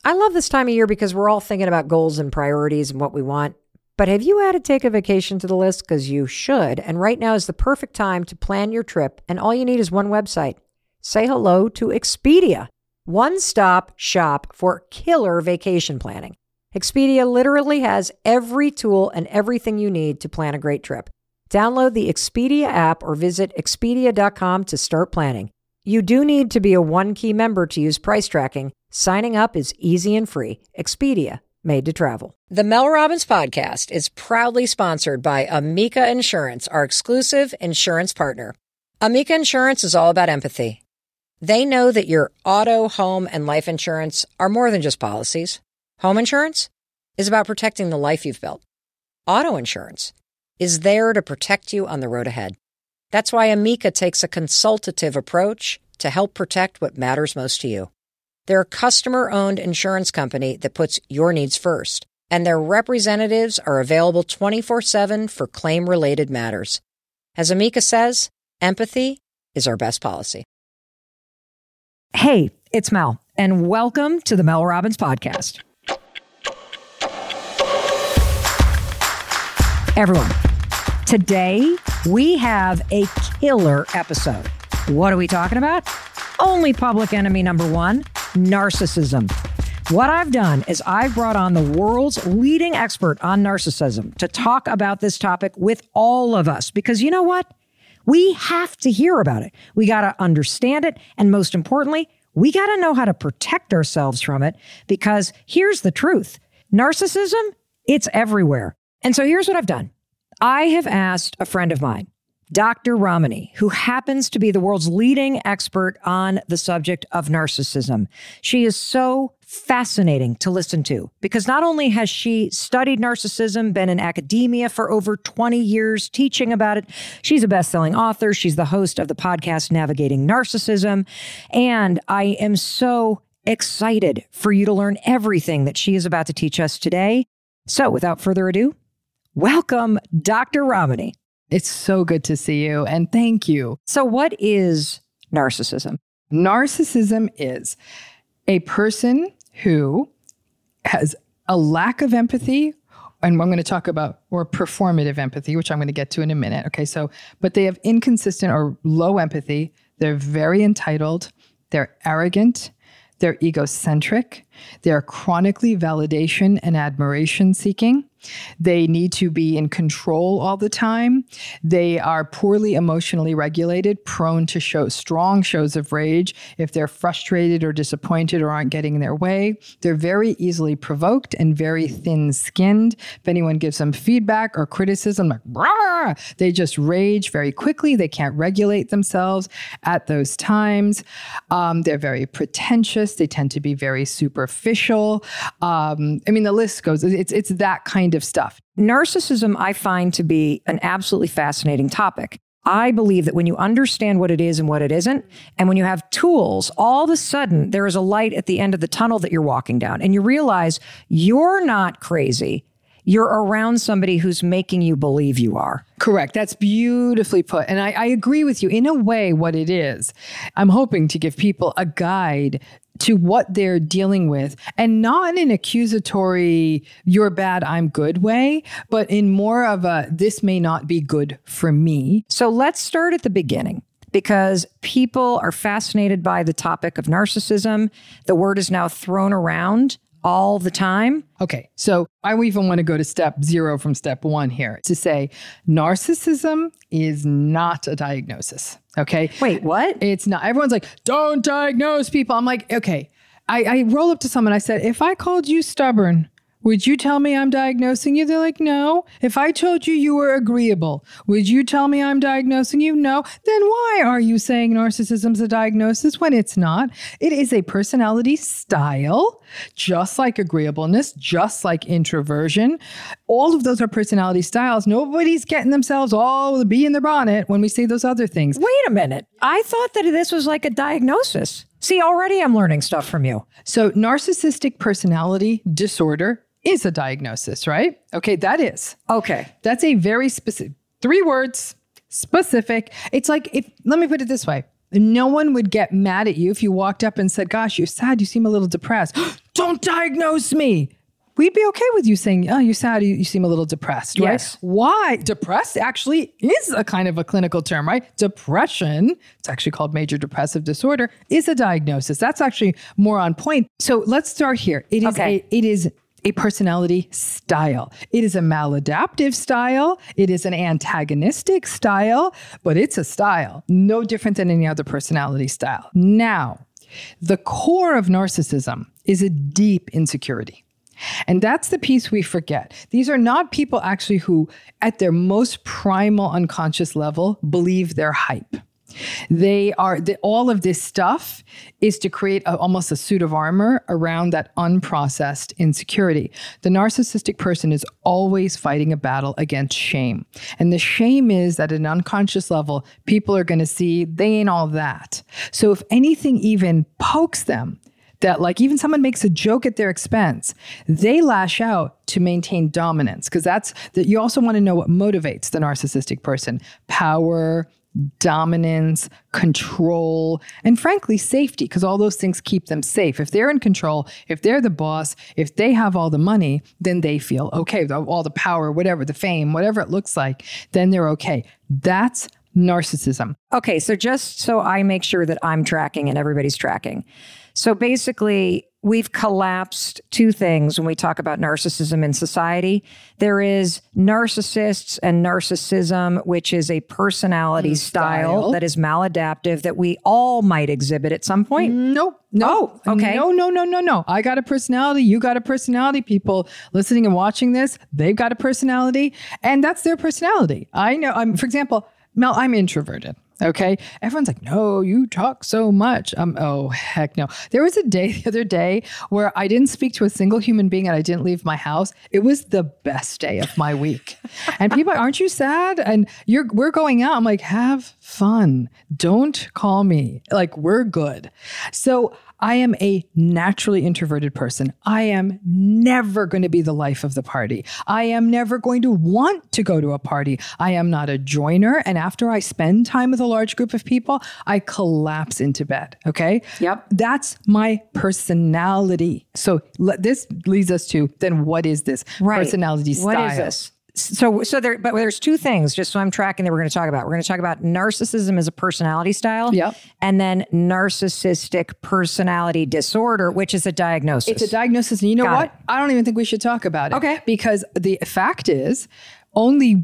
I love this time of year because we're all thinking about goals and priorities and what we want. But have you added take a vacation to the list? Because you should. And right now is the perfect time to plan your trip. And all you need is one website. Say hello to Expedia. One-stop shop for killer vacation planning. Expedia literally has every tool and everything you need to plan a great trip. Download the Expedia app or visit Expedia.com to start planning. You do need to be a One-Key member to use price tracking. Signing up is easy and free. Expedia, made to travel. The Mel Robbins podcast is proudly sponsored by Amica Insurance, our exclusive insurance partner. Amica Insurance is all about empathy. They know that your auto, home, and life insurance are more than just policies. Home insurance is about protecting the life you've built. Auto insurance is there to protect you on the road ahead. That's why Amica takes a consultative approach to help protect what matters most to you. They're a customer-owned insurance company that puts your needs first, and their representatives are available 24/7 for claim-related matters. As Amica says, empathy is our best policy. Hey, it's Mel, and welcome to the Mel Robbins podcast. Everyone, today we have a killer episode. What are we talking about? Only public enemy number one, narcissism. What I've done is I've brought on the world's leading expert on narcissism to talk about this topic with all of us, because you know what? We have to hear about it. We got to understand it. And most importantly, we got to know how to protect ourselves from it, because here's the truth. Narcissism, it's everywhere. And so here's what I've done. I have asked a friend of mine, Dr. Ramani, who happens to be the world's leading expert on the subject of narcissism. She is so fascinating to listen to because not only has she studied narcissism, been in academia for over 20 years teaching about it, she's a best-selling author. She's the host of the podcast Navigating Narcissism. And I am so excited for you to learn everything that she is about to teach us today. So without further ado, welcome, Dr. Ramani. It's so good to see you, and thank you. So what is narcissism? Narcissism is a person who has a lack of empathy, and I'm going to talk about, or performative empathy, which I'm going to get to in a minute. Okay, but they have inconsistent or low empathy. They're very entitled. They're arrogant. They're egocentric. They're chronically validation and admiration seeking. They need to be in control all the time. They are poorly emotionally regulated, prone to show strong shows of rage if they're frustrated or disappointed or aren't getting their way. They're very easily provoked and very thin-skinned. If anyone gives them feedback or criticism, like, rah, they just rage very quickly. They can't regulate themselves at those times. They're very pretentious. They tend to be very superficial. The list goes. It's that kind of stuff. Narcissism, I find to be an absolutely fascinating topic. I believe that when you understand what it is and what it isn't, and when you have tools, all of a sudden there is a light at the end of the tunnel that you're walking down, and you realize you're not crazy. You're around somebody who's making you believe you are. Correct. That's beautifully put. And I agree with you in a way what it is. I'm hoping to give people a guide to what they're dealing with, and not in an accusatory, you're bad, I'm good way, but in more of a, this may not be good for me. So let's start at the beginning, because people are fascinated by the topic of narcissism. The word is now thrown around all the time. Okay, so I even want to go to step 0 from step 1 here to say narcissism is not a diagnosis. Okay. Wait, what? It's not. Everyone's like, don't diagnose people. I'm like, okay. I roll up to someone. I said, if I called you stubborn, would you tell me I'm diagnosing you? They're like, no. If I told you you were agreeable, would you tell me I'm diagnosing you? No. Then why are you saying narcissism's a diagnosis when it's not? It is a personality style, just like agreeableness, just like introversion. All of those are personality styles. Nobody's getting themselves all the bee in their bonnet when we say those other things. Wait a minute. I thought that this was like a diagnosis. See, already I'm learning stuff from you. So narcissistic personality disorder is a diagnosis, right? Okay, that is. Okay. That's a very specific, 3 words, specific. It's like, let me put it this way. No one would get mad at you if you walked up and said, gosh, you're sad. You seem a little depressed. Don't diagnose me. We'd be okay with you saying, oh, you're sad. You seem a little depressed, right? Yes. Why? Depressed actually is a kind of a clinical term, right? Depression, it's actually called major depressive disorder, is a diagnosis. That's actually more on point. So let's start here. It is a personality style. It is a maladaptive style. It is an antagonistic style, but it's a style, no different than any other personality style. Now, the core of narcissism is a deep insecurity. And that's the piece we forget. These are not people actually who, at their most primal unconscious level, believe they're hype. All of this stuff is to create almost a suit of armor around that unprocessed insecurity. The narcissistic person is always fighting a battle against shame. And the shame is that at an unconscious level, people are going to see they ain't all that. So if anything even pokes them, that like even someone makes a joke at their expense, they lash out to maintain dominance. Because you also want to know what motivates the narcissistic person: power, dominance, control, and frankly, safety, because all those things keep them safe. If they're in control, if they're the boss, if they have all the money, then they feel okay. All the power, whatever, the fame, whatever it looks like, then they're okay. That's narcissism. Okay, so just so I make sure that I'm tracking and everybody's tracking. So basically, we've collapsed two things when we talk about narcissism in society. There is narcissists and narcissism, which is a personality style that is maladaptive that we all might exhibit at some point. Nope. Oh, okay. No. I got a personality. You got a personality. People listening and watching this, they've got a personality, and that's their personality. I know. For example, Mel, I'm introverted. Okay. Everyone's like, no, you talk so much. Oh, heck no. There was a day the other day where I didn't speak to a single human being and I didn't leave my house. It was the best day of my week. And people are like, aren't you sad? And we're going out. I'm like, have fun. Don't call me. Like, we're good. So I am a naturally introverted person. I am never going to be the life of the party. I am never going to want to go to a party. I am not a joiner. And after I spend time with a large group of people, I collapse into bed. Okay. Yep. That's my personality. So this leads us to, then what is this personality style? What is this? But there's two things, just so I'm tracking, that we're going to talk about. We're going to talk about narcissism as a personality style. Yep. And then narcissistic personality disorder, which is a diagnosis. It's a diagnosis. And you know what? I don't even think we should talk about it. Okay. Because the fact is, only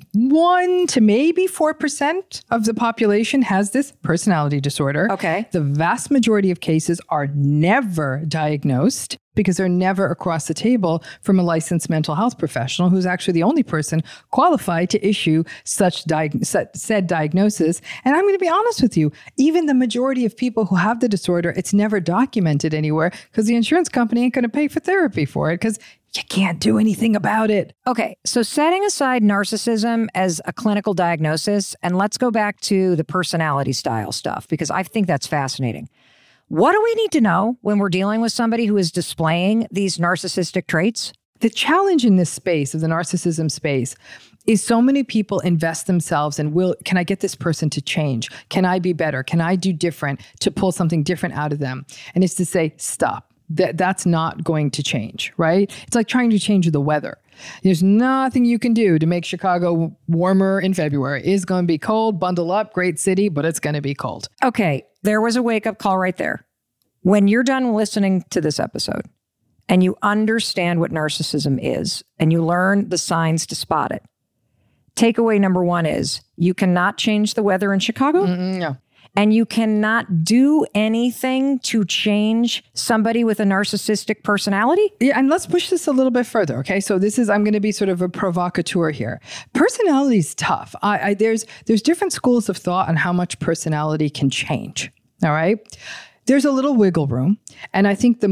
1 to maybe 4% of the population has this personality disorder. Okay. The vast majority of cases are never diagnosed because they're never across the table from a licensed mental health professional who's actually the only person qualified to issue such said diagnosis. And I'm going to be honest with you, even the majority of people who have the disorder, it's never documented anywhere because the insurance company ain't going to pay for therapy for it because you can't do anything about it. Okay, so setting aside narcissism as a clinical diagnosis, and let's go back to the personality style stuff, because I think that's fascinating. What do we need to know when we're dealing with somebody who is displaying these narcissistic traits? The challenge in this space, of the narcissism space, is so many people invest themselves in, can I get this person to change? Can I be better? Can I do different to pull something different out of them? And it's to say, stop. That's not going to change, right? It's like trying to change the weather. There's nothing you can do to make Chicago warmer in February. It's going to be cold, bundle up, great city, but it's going to be cold. Okay, there was a wake-up call right there. When you're done listening to this episode and you understand what narcissism is and you learn the signs to spot it, takeaway number 1 is you cannot change the weather in Chicago. No. And you cannot do anything to change somebody with a narcissistic personality? Yeah, and let's push this a little bit further, okay? So I'm going to be sort of a provocateur here. Personality is tough. There's different schools of thought on how much personality can change, all right? There's a little wiggle room. And I think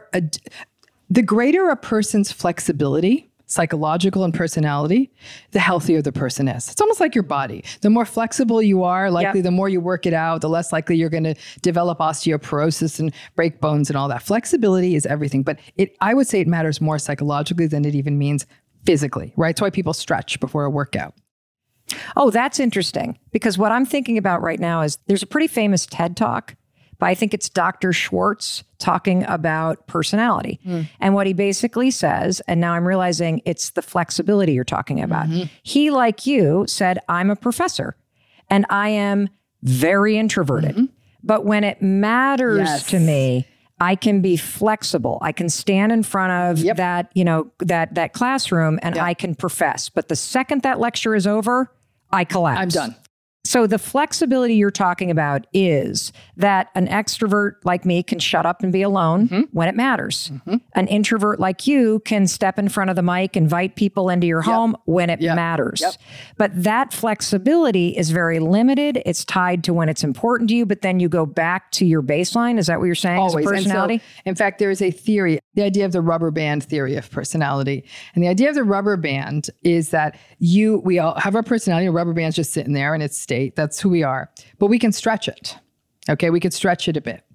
the greater a person's flexibility, psychological and personality, the healthier the person is. It's almost like your body. The more flexible you are, likely the more you work it out, the less likely you're going to develop osteoporosis and break bones and all that. Flexibility is everything. But I would say it matters more psychologically than it even means physically, right? It's why people stretch before a workout. Oh, that's interesting. Because what I'm thinking about right now is there's a pretty famous TED Talk, but I think it's Dr. Schwartz talking about personality. And what he basically says, and now I'm realizing it's the flexibility you're talking about. He, like you, said, I'm a professor and I am very introverted. But when it matters to me, I can be flexible. I can stand in front of that, that classroom and I can profess. But the second that lecture is over, I collapse. I'm done. So the flexibility you're talking about is that an extrovert like me can shut up and be alone when it matters. An introvert like you can step in front of the mic, invite people into your home when it matters. But that flexibility is very limited. It's tied to when it's important to you, but then you go back to your baseline. Is that what you're saying? Always. As a personality? And so, in fact, there is a theory, the idea of the rubber band theory of personality. And the idea of the rubber band is that we all have our personality, a rubber band's just sitting there in its state. That's who we are. But we can stretch it. Okay, we could stretch it a bit.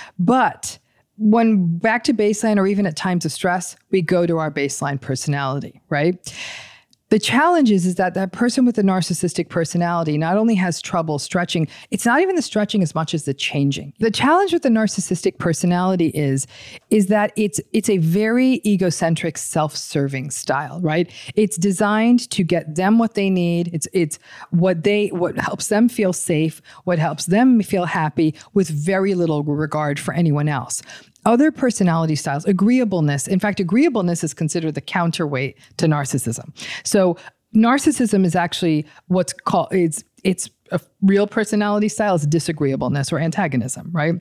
But when back to baseline or even at times of stress, we go to our baseline personality, right? The challenge is that that person with a narcissistic personality not only has trouble stretching, it's not even the stretching as much as the changing. The challenge with the narcissistic personality is that it's a very egocentric, self-serving style, right? It's designed to get them what they need. It's what helps them feel safe, what helps them feel happy with very little regard for anyone else. Other personality styles, agreeableness. In fact, agreeableness is considered the counterweight to narcissism. So narcissism is actually what's called, it's a real personality style is disagreeableness or antagonism, right?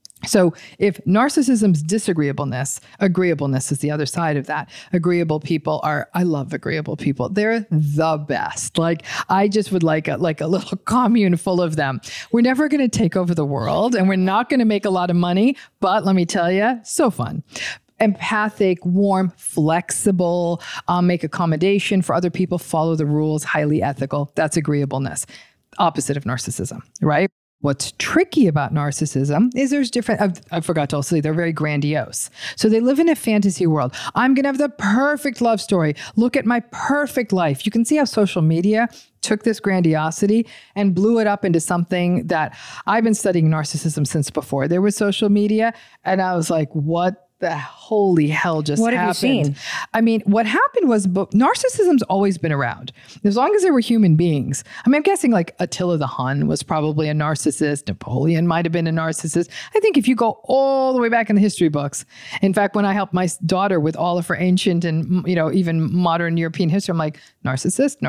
So if narcissism's disagreeableness, agreeableness is the other side of that. Agreeable people I love agreeable people. They're the best. Like, I just would like a little commune full of them. We're never going to take over the world and we're not going to make a lot of money, but let me tell you, so fun. Empathic, warm, flexible, make accommodation for other people, follow the rules, highly ethical. That's agreeableness. Opposite of narcissism, right? What's tricky about narcissism is there's different, I forgot to also say, they're very grandiose. So they live in a fantasy world. I'm going to have the perfect love story. Look at my perfect life. You can see how social media took this grandiosity and blew it up into something that I've been studying narcissism since before there was social media. And I was like, what the holy hell just happened? What have you seen? I mean, what happened was narcissism's always been around. As long as there were human beings. I mean, I'm guessing like Attila the Hun was probably a narcissist. Napoleon might have been a narcissist. I think if you go all the way back in the history books, in fact, when I helped my daughter with all of her ancient and, even modern European history, I'm like, narcissist.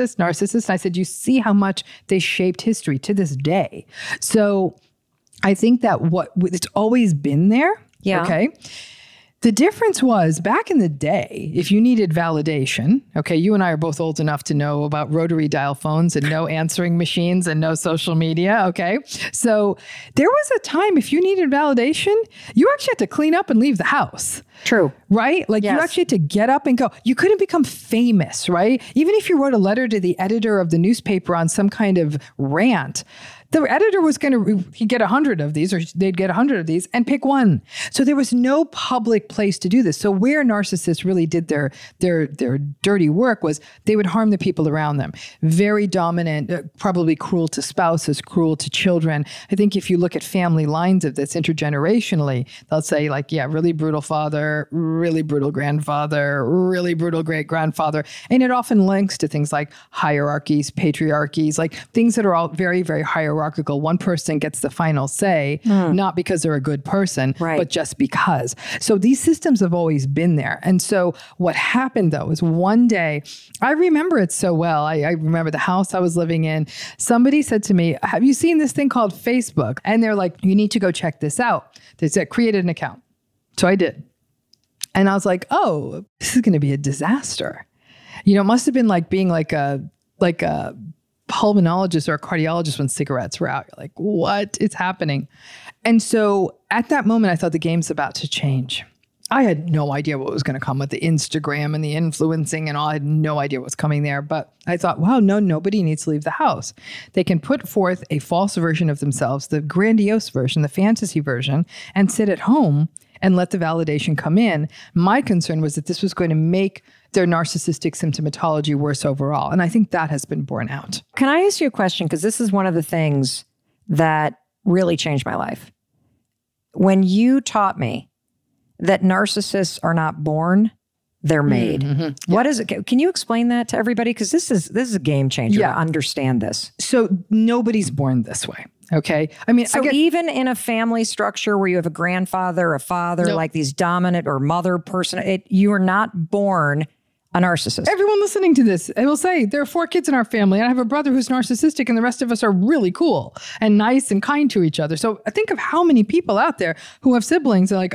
And I said, you see how much they shaped history to this day. So I think that it's always been there. Yeah. Okay. The difference was back in the day, if you needed validation, okay, you and I are both old enough to know about rotary dial phones and no answering machines and no social media. Okay. So there was a time if you needed validation, you actually had to clean up and leave the house. True. Right? Like you actually had to get up and go. You couldn't become famous, right? Even if you wrote a letter to the editor of the newspaper on some kind of rant, the editor was he'd get 100 of these, or they'd get 100 of these and pick one. So there was no public place to do this. So where narcissists really did their dirty work was they would harm the people around them. Very dominant, probably cruel to spouses, cruel to children. I think if you look at family lines of this intergenerationally, they'll say like, yeah, really brutal father, really brutal grandfather, really brutal great grandfather. And it often links to things like hierarchies, patriarchies, like things that are all very, very hierarchical. One person gets the final say, not because they're a good person, but just because. So these systems have always been there. And so what happened though is one day, I remember it so well. I remember the house I was living in. Somebody said to me, have you seen this thing called Facebook? And they're like, you need to go check this out. They said, created an account. So I did. And I was like, oh, this is going to be a disaster. It must have been like being like a pulmonologist or a cardiologist when cigarettes were out. You're like, what is happening? And so at that moment, I thought the game's about to change. I had no idea what was going to come with the Instagram and the influencing and all. I had no idea what was coming there. But I thought, wow, nobody needs to leave the house. They can put forth a false version of themselves, the grandiose version, the fantasy version, and sit at home and let the validation come in. My concern was that this was going to make their narcissistic symptomatology worse overall. And I think that has been borne out. Can I ask you a question? Because this is one of the things that really changed my life. When you taught me that narcissists are not born, they're made. Mm-hmm. What is it? Can you explain that to everybody? Because this is a game changer to understand this. So nobody's born this way. Okay. I mean, so even in a family structure where you have a grandfather, a father, like these dominant or mother person, you are not born a narcissist. Everyone listening to this, I will say there are 4 kids in our family. And I have a brother who's narcissistic and the rest of us are really cool and nice and kind to each other. So I think of how many people out there who have siblings and like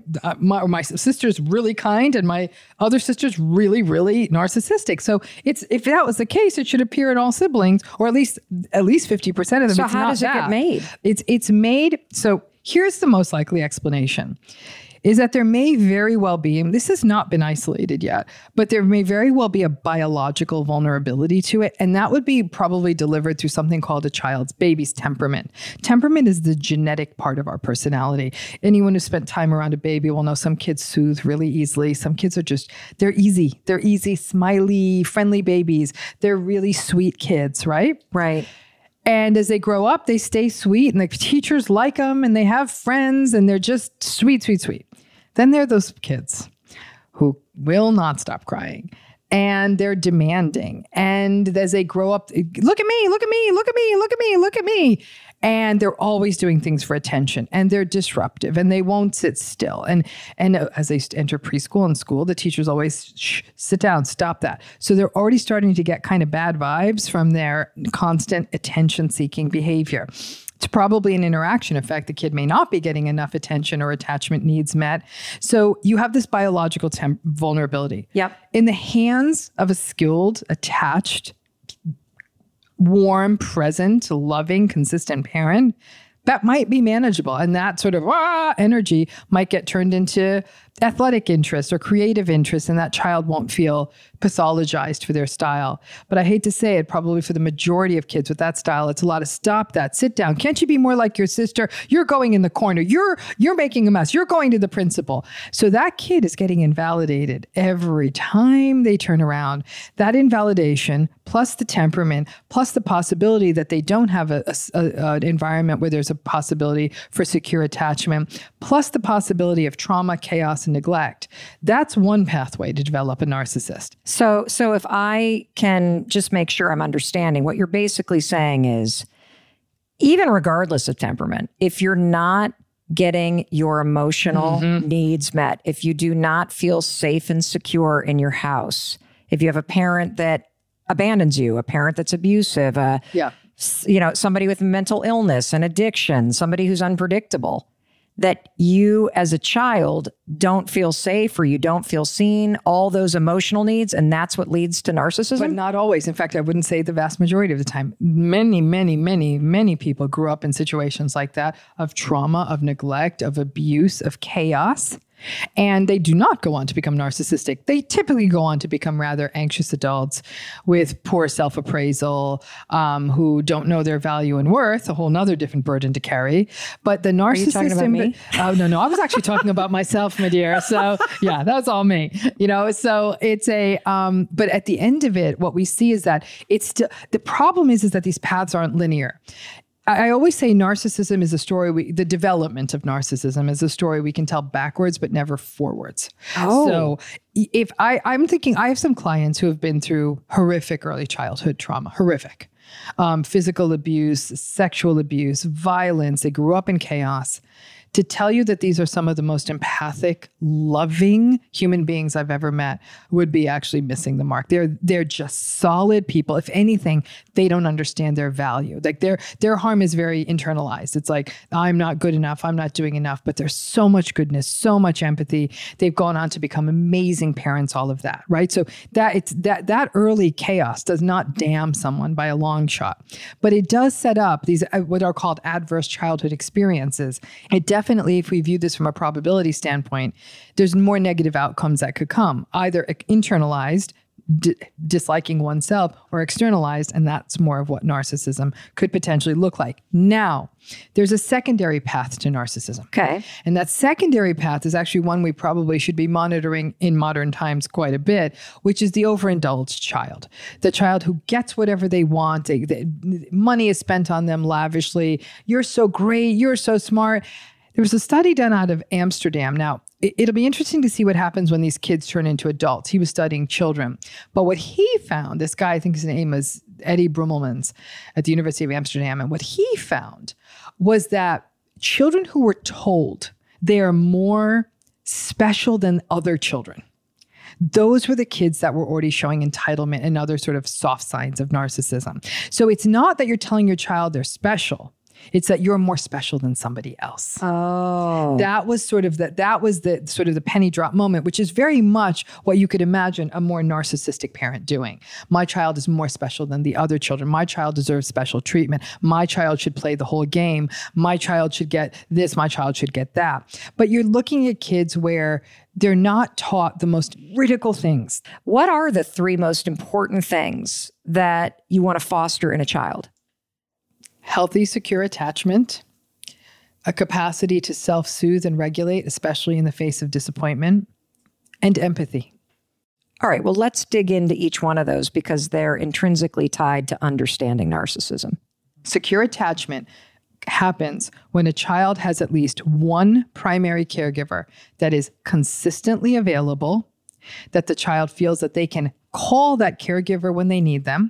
my sister's really kind and my other sister's really, really narcissistic. So if that was the case, it should appear in all siblings or at least 50% of them. So how does it get made? It's made. So here's the most likely explanation. Is that there may very well be, and this has not been isolated yet, but there may very well be a biological vulnerability to it. And that would be probably delivered through something called a baby's temperament. Temperament is the genetic part of our personality. Anyone who spent time around a baby will know some kids soothe really easily. Some kids are they're easy. They're easy, smiley, friendly babies. They're really sweet kids, right? Right. And as they grow up, they stay sweet and the teachers like them and they have friends and they're just sweet, sweet, sweet. Then there are those kids who will not stop crying and they're demanding. And as they grow up, look at me, look at me, look at me, look at me, look at me. And they're always doing things for attention and they're disruptive and they won't sit still. And as they enter preschool and school, the teachers always, sit down, stop that. So they're already starting to get kind of bad vibes from their constant attention-seeking behavior. It's probably an interaction effect. The kid may not be getting enough attention or attachment needs met. So you have this biological vulnerability. Yep. In the hands of a skilled, attached, warm, present, loving, consistent parent, that might be manageable. And that sort of energy might get turned into athletic interest or creative interest, and that child won't feel pathologized for their style. But I hate to say it, probably for the majority of kids with that style, it's a lot of stop that, sit down. Can't you be more like your sister? You're going in the corner. You're making a mess. You're going to the principal. So that kid is getting invalidated every time they turn around. That invalidation, plus the temperament, plus the possibility that they don't have an environment where there's a possibility for secure attachment, plus the possibility of trauma, chaos, and neglect. That's one pathway to develop a narcissist. So if I can just make sure I'm understanding, what you're basically saying is, even regardless of temperament, if you're not getting your emotional needs met, if you do not feel safe and secure in your house, if you have a parent that abandons you, a parent that's abusive, somebody with mental illness and addiction, somebody who's unpredictable, that you as a child don't feel safe or you don't feel seen, all those emotional needs, and that's what leads to narcissism? But not always. In fact, I wouldn't say the vast majority of the time. Many, many, many, many people grew up in situations like that of trauma, of neglect, of abuse, of chaos. And they do not go on to become narcissistic. They typically go on to become rather anxious adults with poor self-appraisal, who don't know their value and worth, a whole nother different burden to carry. But the narcissist... Are you talking about me? No. I was actually talking about myself, my dear. So yeah, that's all me. So it's but at the end of it, what we see is that it's still, the problem is that these paths aren't linear. I always say narcissism is a story, the development of narcissism is a story we can tell backwards, but never forwards. Oh. So if I'm thinking, I have some clients who have been through horrific early childhood trauma, horrific, physical abuse, sexual abuse, violence. They grew up in chaos. To tell you that these are some of the most empathic, loving human beings I've ever met would be actually missing the mark. They're just solid people. If anything, they don't understand their value. Like their harm is very internalized. It's like, I'm not good enough. I'm not doing enough. But there's so much goodness, so much empathy. They've gone on to become amazing parents, all of that, right? So that early chaos does not damn someone by a long shot. But it does set up these what are called adverse childhood experiences. It definitely, if we view this from a probability standpoint, there's more negative outcomes that could come, either internalized, disliking oneself or externalized, and that's more of what narcissism could potentially look like. Now, there's a secondary path to narcissism. Okay. And that secondary path is actually one we probably should be monitoring in modern times quite a bit, which is the overindulged child. The child who gets whatever they want. Money is spent on them lavishly. You're so great. You're so smart. There was a study done out of Amsterdam. Now, it'll be interesting to see what happens when these kids turn into adults. He was studying children. But what he found, this guy, I think his name was Eddie Brummelmans at the University of Amsterdam, and what he found was that children who were told they are more special than other children, those were the kids that were already showing entitlement and other sort of soft signs of narcissism. So it's not that you're telling your child they're special. It's that you're more special than somebody else. Oh. That was sort of the penny drop moment, which is very much what you could imagine a more narcissistic parent doing. My child is more special than the other children. My child deserves special treatment. My child should play the whole game. My child should get this. My child should get that. But you're looking at kids where they're not taught the most critical things. What are the 3 most important things that you want to foster in a child? Healthy, secure attachment, a capacity to self-soothe and regulate, especially in the face of disappointment, and empathy. All right, well, let's dig into each one of those because they're intrinsically tied to understanding narcissism. Secure attachment happens when a child has at least one primary caregiver that is consistently available, that the child feels that they can call that caregiver when they need them,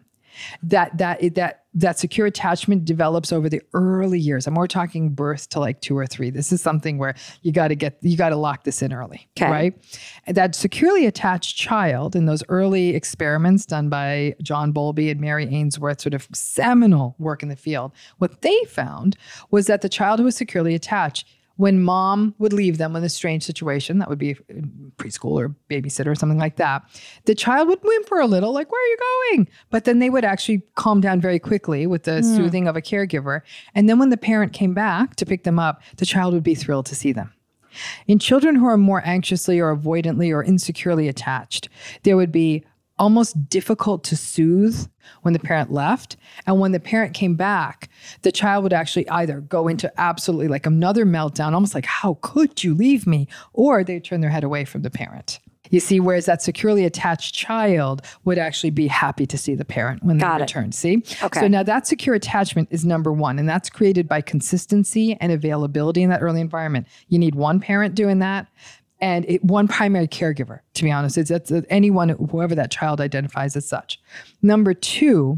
that secure attachment develops over the early years. And we're talking birth to like 2 or 3. This is something where you got to lock this in early, right? And that securely attached child in those early experiments done by John Bowlby and Mary Ainsworth, sort of seminal work in the field, what they found was that the child who was securely attached, when mom would leave them in a strange situation, that would be preschool or babysitter or something like that, the child would whimper a little, like, where are you going? But then they would actually calm down very quickly with the soothing of a caregiver. And then when the parent came back to pick them up, the child would be thrilled to see them. In children who are more anxiously or avoidantly or insecurely attached, there would be almost difficult to soothe when the parent left. And when the parent came back, the child would actually either go into absolutely like another meltdown, almost like, how could you leave me? Or they'd turn their head away from the parent. You see, whereas that securely attached child would actually be happy to see the parent when they return. See? Okay. So now that secure attachment is number 1, and that's created by consistency and availability in that early environment. You need one parent doing that. And one primary caregiver, to be honest. It's anyone, whoever that child identifies as such. Number 2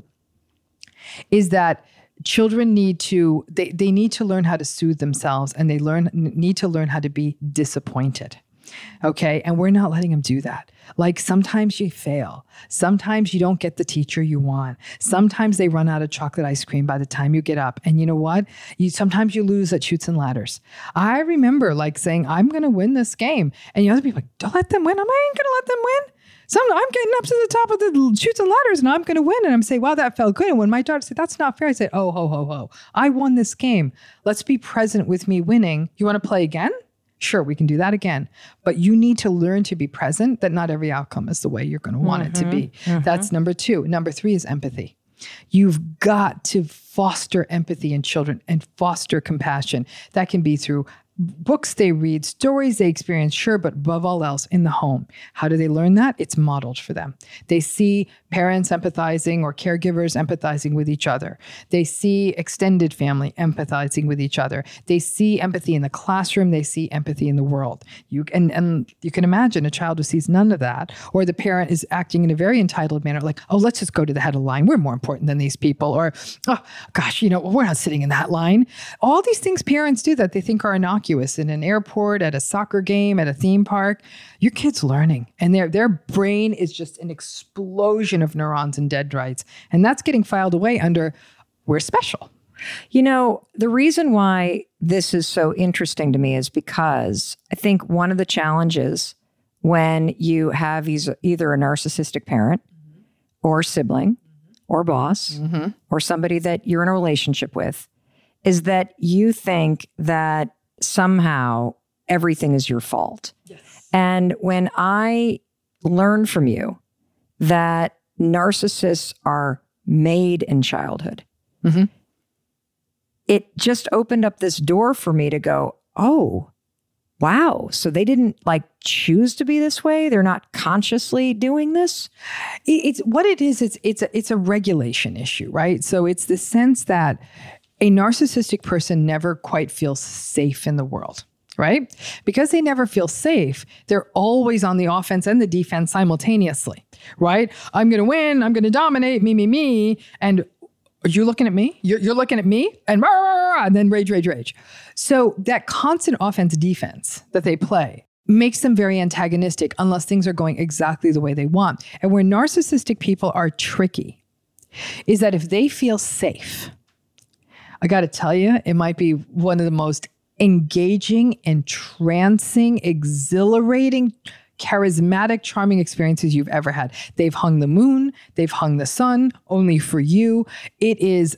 is that children need to learn how to soothe themselves, and they need to learn how to be disappointed. Okay. And we're not letting them do that. Like sometimes you fail. Sometimes you don't get the teacher you want. Sometimes they run out of chocolate ice cream by the time you get up. And you know what? Sometimes you lose at Chutes and Ladders. I remember like saying, I'm going to win this game. And other people are like, don't let them win. I ain't going to let them win. I'm getting up to the top of the Chutes and Ladders and I'm going to win. And I'm saying, wow, that felt good. And when my daughter said, that's not fair, I said, oh, ho, ho, ho. I won this game. Let's be present with me winning. You want to play again? Sure, we can do that again. But you need to learn to be present, that not every outcome is the way you're going to want it to be. That's number 2. Number 3 is empathy. You've got to foster empathy in children and foster compassion. That can be through books they read, stories they experience, sure, but above all else, in the home. How do they learn that? It's modeled for them. They see parents empathizing or caregivers empathizing with each other. They see extended family empathizing with each other. They see empathy in the classroom. They see empathy in the world. And you can imagine a child who sees none of that, or the parent is acting in a very entitled manner, like, oh, let's just go to the head of the line. We're more important than these people. Or, oh, gosh, we're not sitting in that line. All these things parents do that they think are innocuous. In an airport, at a soccer game, at a theme park, your kid's learning, and their brain is just an explosion of neurons and dendrites, and that's getting filed away under we're special. The reason why this is so interesting to me is because I think one of the challenges when you have either a narcissistic parent or sibling or boss or somebody that you're in a relationship with is that you think that somehow everything is your fault. Yes. And when I learn from you that narcissists are made in childhood. Mm-hmm. It just opened up this door for me to go, oh, wow. So they didn't choose to be this way. They're not consciously doing this. It's what it is. It's a regulation issue, right? So it's the sense that a narcissistic person never quite feels safe in the world, right? Because they never feel safe, they're always on the offense and the defense simultaneously, right? I'm going to win. I'm going to dominate. Me. And are you looking at me? You're looking at me? And then rage. So that constant offense defense that they play makes them very antagonistic unless things are going exactly the way they want. And where narcissistic people are tricky is that if they feel safe, I got to tell you, it might be one of the most engaging, entrancing, exhilarating, charismatic, charming experiences you've ever had. They've hung the moon. They've hung the sun only for you. It's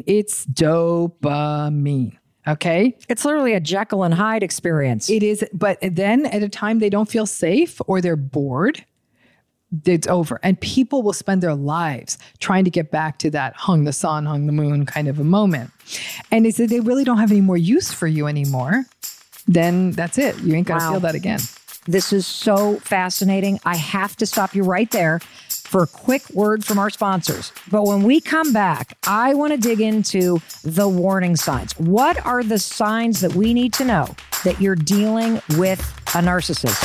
dopamine. Okay. It's literally a Jekyll and Hyde experience. It is. But then at a time they don't feel safe or they're bored, it's over. And people will spend their lives trying to get back to that hung the sun, hung the moon kind of a moment. And if they really don't have any more use for you anymore, then that's it. You ain't going to feel that again. This is so fascinating. I have to stop you right there for a quick word from our sponsors. But when we come back, I want to dig into the warning signs. What are the signs that we need to know that you're dealing with a narcissist?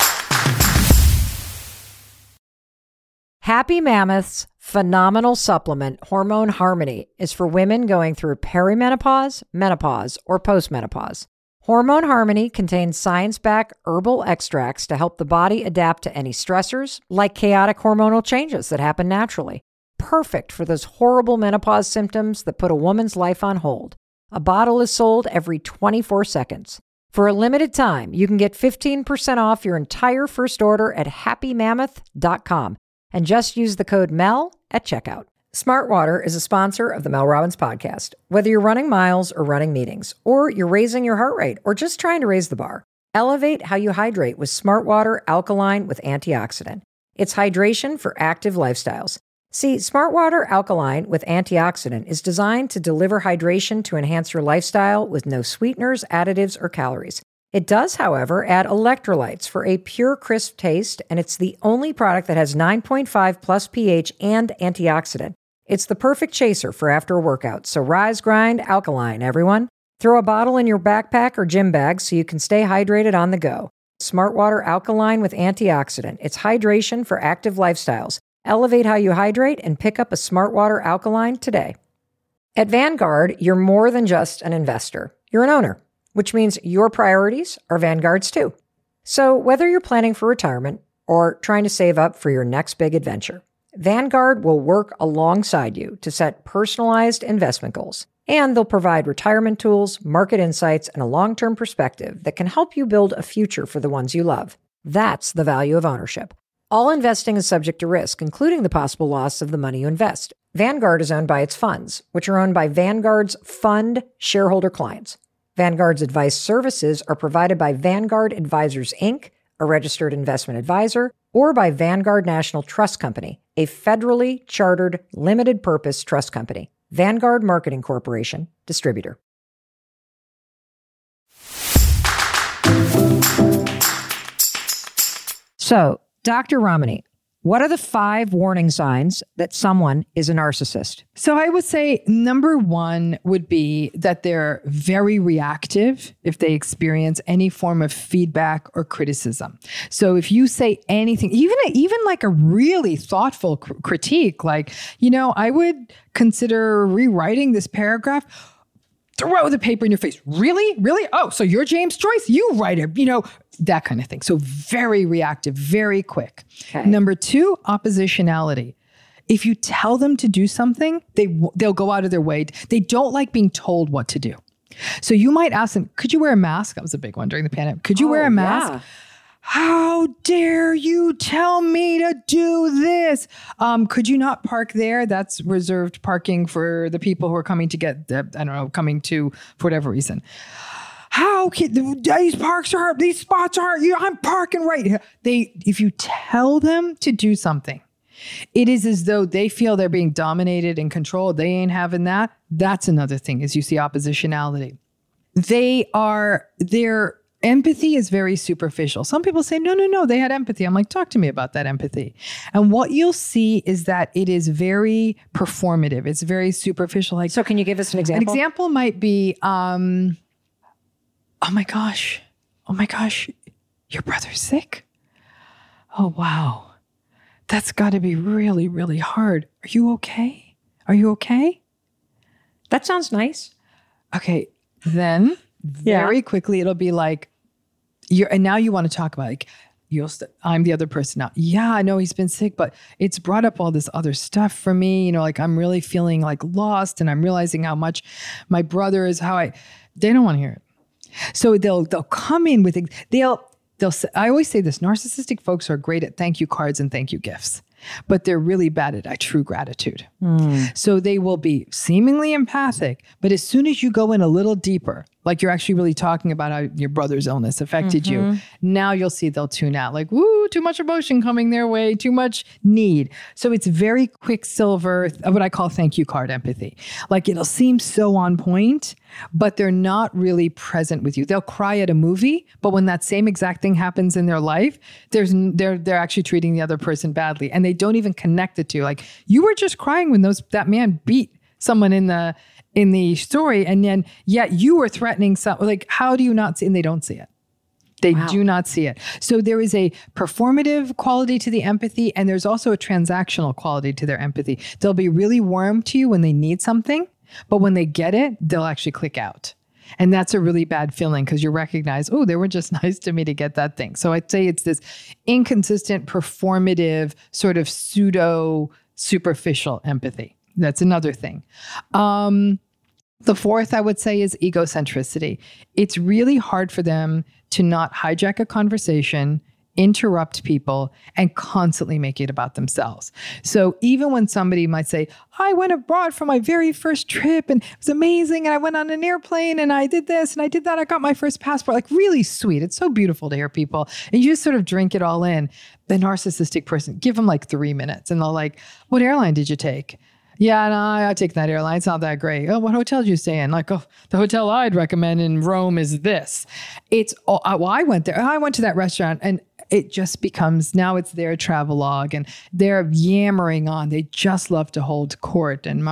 Happy Mammoth's phenomenal supplement, Hormone Harmony, is for women going through perimenopause, menopause, or postmenopause. Hormone Harmony contains science-backed herbal extracts to help the body adapt to any stressors, like chaotic hormonal changes that happen naturally. Perfect for those horrible menopause symptoms that put a woman's life on hold. A bottle is sold every 24 seconds. For a limited time, you can get 15% off your entire first order at happymammoth.com. And just use the code MEL at checkout. Smartwater is a sponsor of the Mel Robbins podcast. Whether you're running miles or running meetings, or you're raising your heart rate, or just trying to raise the bar, elevate how you hydrate with Smartwater Alkaline with Antioxidant. It's hydration for active lifestyles. See, Smartwater Alkaline with Antioxidant is designed to deliver hydration to enhance your lifestyle with no sweeteners, additives, or calories. It does, however, add electrolytes for a pure, crisp taste, and it's the only product that has 9.5 plus pH and antioxidant. It's the perfect chaser for after a workout, so rise, grind, alkaline, everyone. Throw a bottle in your backpack or gym bag so you can stay hydrated on the go. Smartwater Alkaline with Antioxidant. It's hydration for active lifestyles. Elevate how you hydrate and pick up a Smartwater Alkaline today. At Vanguard, you're more than just an investor. You're an owner, which means your priorities are Vanguard's too. So whether you're planning for retirement or trying to save up for your next big adventure, Vanguard will work alongside you to set personalized investment goals. And they'll provide retirement tools, market insights, and a long-term perspective that can help you build a future for the ones you love. That's the value of ownership. All investing is subject to risk, including the possible loss of the money you invest. Vanguard is owned by its funds, which are owned by Vanguard's fund shareholder clients. Vanguard's advice services are provided by Vanguard Advisors, Inc., a registered investment advisor, or by Vanguard National Trust Company, a federally chartered limited-purpose trust company. Vanguard Marketing Corporation, distributor. So, Dr. Ramani, what are the 5 warning signs that someone is a narcissist? So I would say number 1 would be that they're very reactive if they experience any form of feedback or criticism. So if you say anything, even like a really thoughtful critique, like, I would consider rewriting this paragraph. Throw the paper in your face. Really? Really? Oh, so you're James Joyce? You write it, that kind of thing. So very reactive, very quick. Okay. Number 2, oppositionality. If you tell them to do something, they'll go out of their way. They don't like being told what to do. So you might ask them, could you wear a mask? That was a big one during the pandemic. Could you wear a mask? Yeah. How dare you tell me to do this? Could you not park there? That's reserved parking for the people who are coming to get, coming to for whatever reason. How can these spots aren't, I'm parking right here. If you tell them to do something It is as though they feel they're being dominated and controlled. They ain't having that. That's another thing, is you see oppositionality. Their empathy is very superficial. Some people say, no, they had empathy. I'm like, talk to me about that empathy. And what you'll see is that it is very performative. It's very superficial. Like, so can you give us an example? An example might be, oh my gosh, your brother's sick. Oh, wow. That's got to be really, really hard. Are you okay? That sounds nice. Okay. Then very quickly, it'll be like, and now you want to talk about like, I'm the other person now. Yeah, I know he's been sick, but it's brought up all this other stuff for me. You know, like I'm really feeling like lost, and I'm realizing how much my brother is, they don't want to hear it. So they'll come in with, I always say this, narcissistic folks are great at thank you cards and thank you gifts, but they're really bad at true gratitude. So they will be seemingly empathic, but as soon as you go in a little deeper, like you're actually really talking about how your brother's illness affected you, now you'll see they'll tune out. Like, woo, too much emotion coming their way, too much need. So it's very quicksilver, what I call thank you card empathy. Like it'll seem so on point, but they're not really present with you. They'll cry at a movie, but when that same exact thing happens in their life, they're actually treating the other person badly, and they don't even connect the two. Like, you were just crying when that man beat someone in the story, and then yet you were threatening something. Like, how do you not see? And they don't see it. They do not see it. So there is a performative quality to the empathy, and there's also a transactional quality to their empathy. They'll be really warm to you when they need something, but when they get it, they'll actually click out. And that's a really bad feeling, because you recognize, oh, they were just nice to me to get that thing. So I'd say it's this inconsistent, performative, sort of pseudo superficial empathy. That's another thing. The fourth, I would say, is egocentricity. It's really hard for them to not hijack a conversation, interrupt people, and constantly make it about themselves. So even when somebody might say, I went abroad for my very first trip and it was amazing, and I went on an airplane and I did this and I did that, I got my first passport, like really sweet. It's so beautiful to hear people. And you just sort of drink it all in. The narcissistic person, give them like 3 minutes and they'll like, what airline did you take? Yeah, no, I take that airline. It's not that great. Oh, what hotel did you stay in? Like, oh, the hotel I'd recommend in Rome is this. I went there. I went to that restaurant, and it just becomes, now it's their travelogue, and they're yammering on. They just love to hold court, and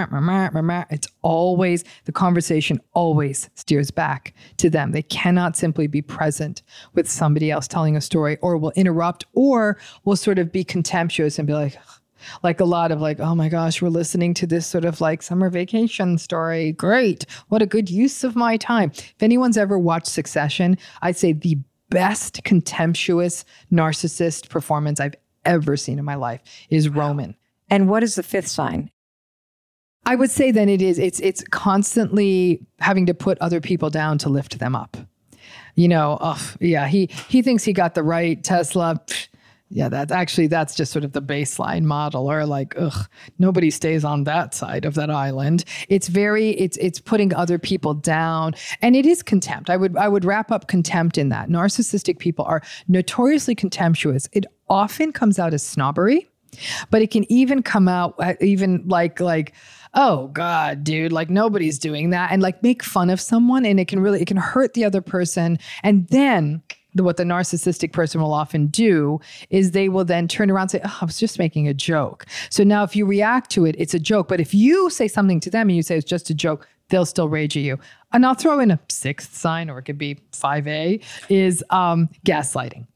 it's always, the conversation always steers back to them. They cannot simply be present with somebody else telling a story, or will interrupt, or will sort of be contemptuous and be like a lot of like, oh my gosh, we're listening to this sort of like summer vacation story. Great. What a good use of my time. If anyone's ever watched Succession, I'd say the best contemptuous narcissist performance I've ever seen in my life is Roman. And what is the fifth sign? I would say then it's constantly having to put other people down to lift them up. You know, he thinks he got the right Tesla. Yeah, that's just sort of the baseline model, or like, nobody stays on that side of that island. It's putting other people down, and it is contempt. I would wrap up contempt in that. Narcissistic people are notoriously contemptuous. It often comes out as snobbery, but it can even come out even like, oh God, dude, like nobody's doing that, and like make fun of someone, and it can hurt the other person, and then what the narcissistic person will often do is they will then turn around and say, oh, I was just making a joke. So now if you react to it, it's a joke. But if you say something to them and you say it's just a joke, they'll still rage at you. And I'll throw in a sixth sign, or it could be 5A, is gaslighting.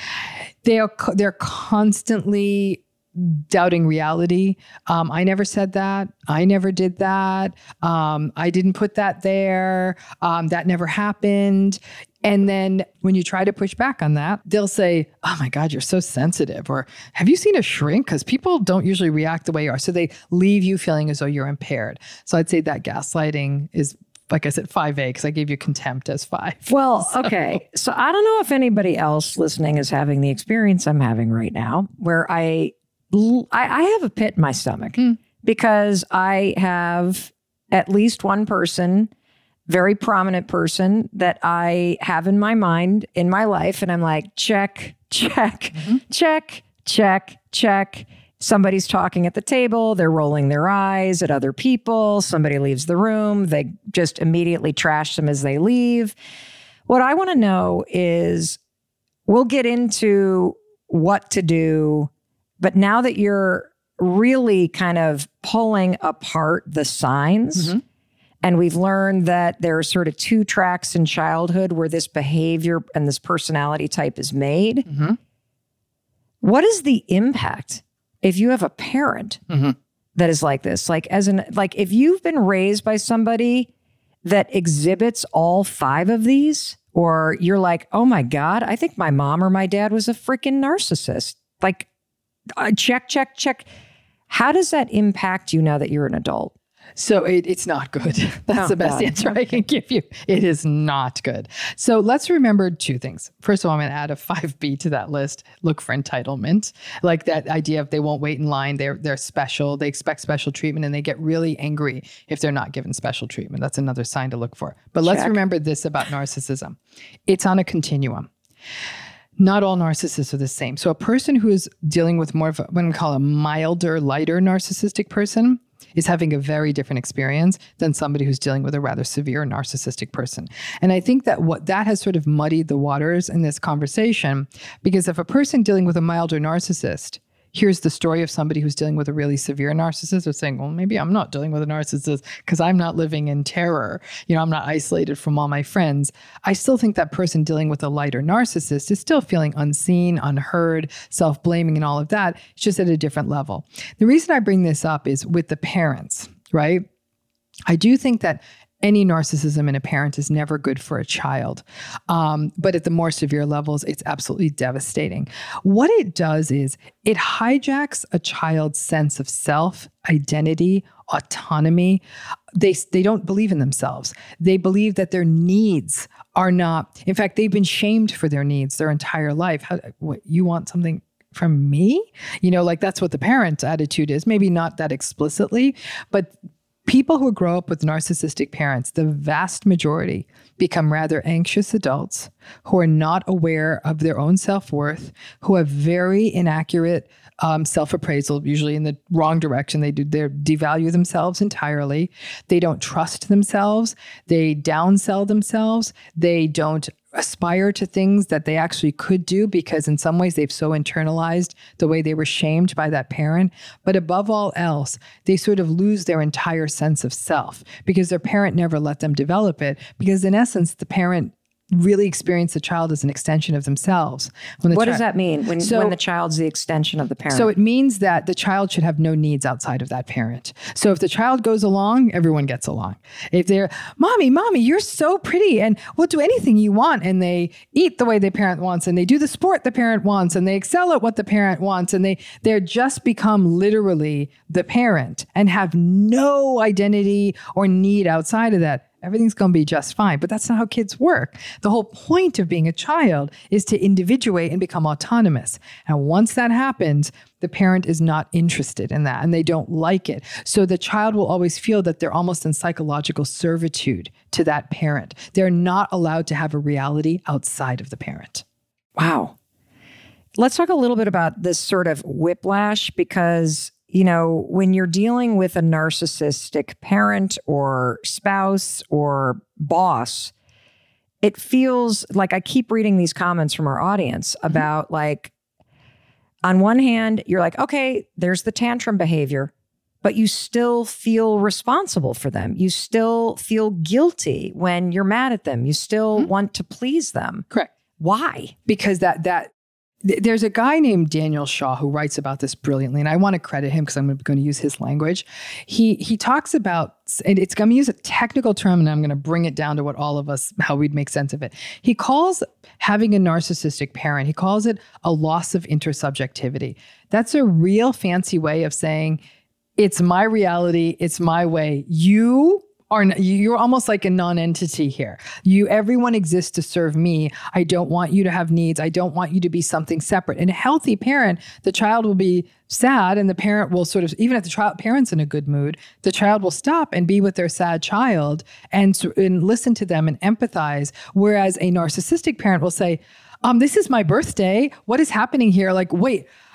They're constantly doubting reality. I never said that. I never did that. I didn't put that there. That never happened. And then when you try to push back on that, they'll say, oh my God, you're so sensitive. Or have you seen a shrink? Because people don't usually react the way you are. So they leave you feeling as though you're impaired. So I'd say that gaslighting is, like I said, 5A, because I gave you contempt as 5. Well, okay. So I don't know if anybody else listening is having the experience I'm having right now, where I have a pit in my stomach because I have at least one person, very prominent person, that I have in my mind, in my life. And I'm like, check, check, check, check, check. Somebody's talking at the table, they're rolling their eyes at other people, somebody leaves the room, they just immediately trash them as they leave. What I want to know is, we'll get into what to do, but now that you're really kind of pulling apart the signs, and we've learned that there are sort of 2 tracks in childhood where this behavior and this personality type is made. What is the impact if you have a parent that is like this? Like if you've been raised by somebody that exhibits all 5 of these, or you're like, oh my God, I think my mom or my dad was a freaking narcissist. Like, check. How does that impact you now that you're an adult? So it's not good. That's the best answer I can give you. It is not good. So let's remember 2 things. First of all, I'm going to add a 5B to that list. Look for entitlement. Like that idea of they won't wait in line. They're special. They expect special treatment, and they get really angry if they're not given special treatment. That's another sign to look for. But let's remember this about narcissism. It's on a continuum. Not all narcissists are the same. So a person who is dealing with more of what we call a milder, lighter narcissistic person is having a very different experience than somebody who's dealing with a rather severe narcissistic person. And I think that what that has sort of muddied the waters in this conversation, because if a person dealing with a milder narcissist here's the story of somebody who's dealing with a really severe narcissist, or saying, well, maybe I'm not dealing with a narcissist because I'm not living in terror. I'm not isolated from all my friends. I still think that person dealing with a lighter narcissist is still feeling unseen, unheard, self-blaming and all of that. It's just at a different level. The reason I bring this up is with the parents, right? I do think that any narcissism in a parent is never good for a child. But at the more severe levels, it's absolutely devastating. What it does is it hijacks a child's sense of self, identity, autonomy. They don't believe in themselves. They believe that their needs are not, in fact, they've been shamed for their needs their entire life. What, you want something from me? That's what the parent's attitude is. Maybe not that explicitly, but people who grow up with narcissistic parents, the vast majority become rather anxious adults who are not aware of their own self-worth, who have very inaccurate self-appraisal, usually in the wrong direction. They devalue themselves entirely. They don't trust themselves. They downsell themselves. They don't aspire to things that they actually could do because in some ways they've so internalized the way they were shamed by that parent. But above all else, they sort of lose their entire sense of self because their parent never let them develop it. Because in essence, the parent really experience the child as an extension of themselves. What does that mean when the child's the extension of the parent? So it means that the child should have no needs outside of that parent. So if the child goes along, everyone gets along. If they're, mommy, you're so pretty and we'll do anything you want. And they eat the way the parent wants and they do the sport the parent wants and they excel at what the parent wants. And they're just become literally the parent and have no identity or need outside of that. Everything's going to be just fine. But that's not how kids work. The whole point of being a child is to individuate and become autonomous. And once that happens, the parent is not interested in that and they don't like it. So the child will always feel that they're almost in psychological servitude to that parent. They're not allowed to have a reality outside of the parent. Wow. Let's talk a little bit about this sort of whiplash because when you're dealing with a narcissistic parent or spouse or boss, it feels like I keep reading these comments from our audience about on one hand, you're like, okay, there's the tantrum behavior, but you still feel responsible for them. You still feel guilty when you're mad at them. You still want to please them. Correct. Why? Because there's a guy named Daniel Shaw who writes about this brilliantly, and I want to credit him because I'm going to use his language. He talks about, and it's going to use a technical term, and I'm going to bring it down to what all of us, how we'd make sense of it. He calls having a narcissistic parent, he calls it a loss of intersubjectivity. That's a real fancy way of saying, it's my reality, it's my way. You're almost like a non-entity here. Everyone exists to serve me. I don't want you to have needs. I don't want you to be something separate. In a healthy parent, the child will be sad and the parent will sort of, even if the parent's in a good mood, the child will stop and be with their sad child and listen to them and empathize. Whereas a narcissistic parent will say, this is my birthday. What is happening here? Wait,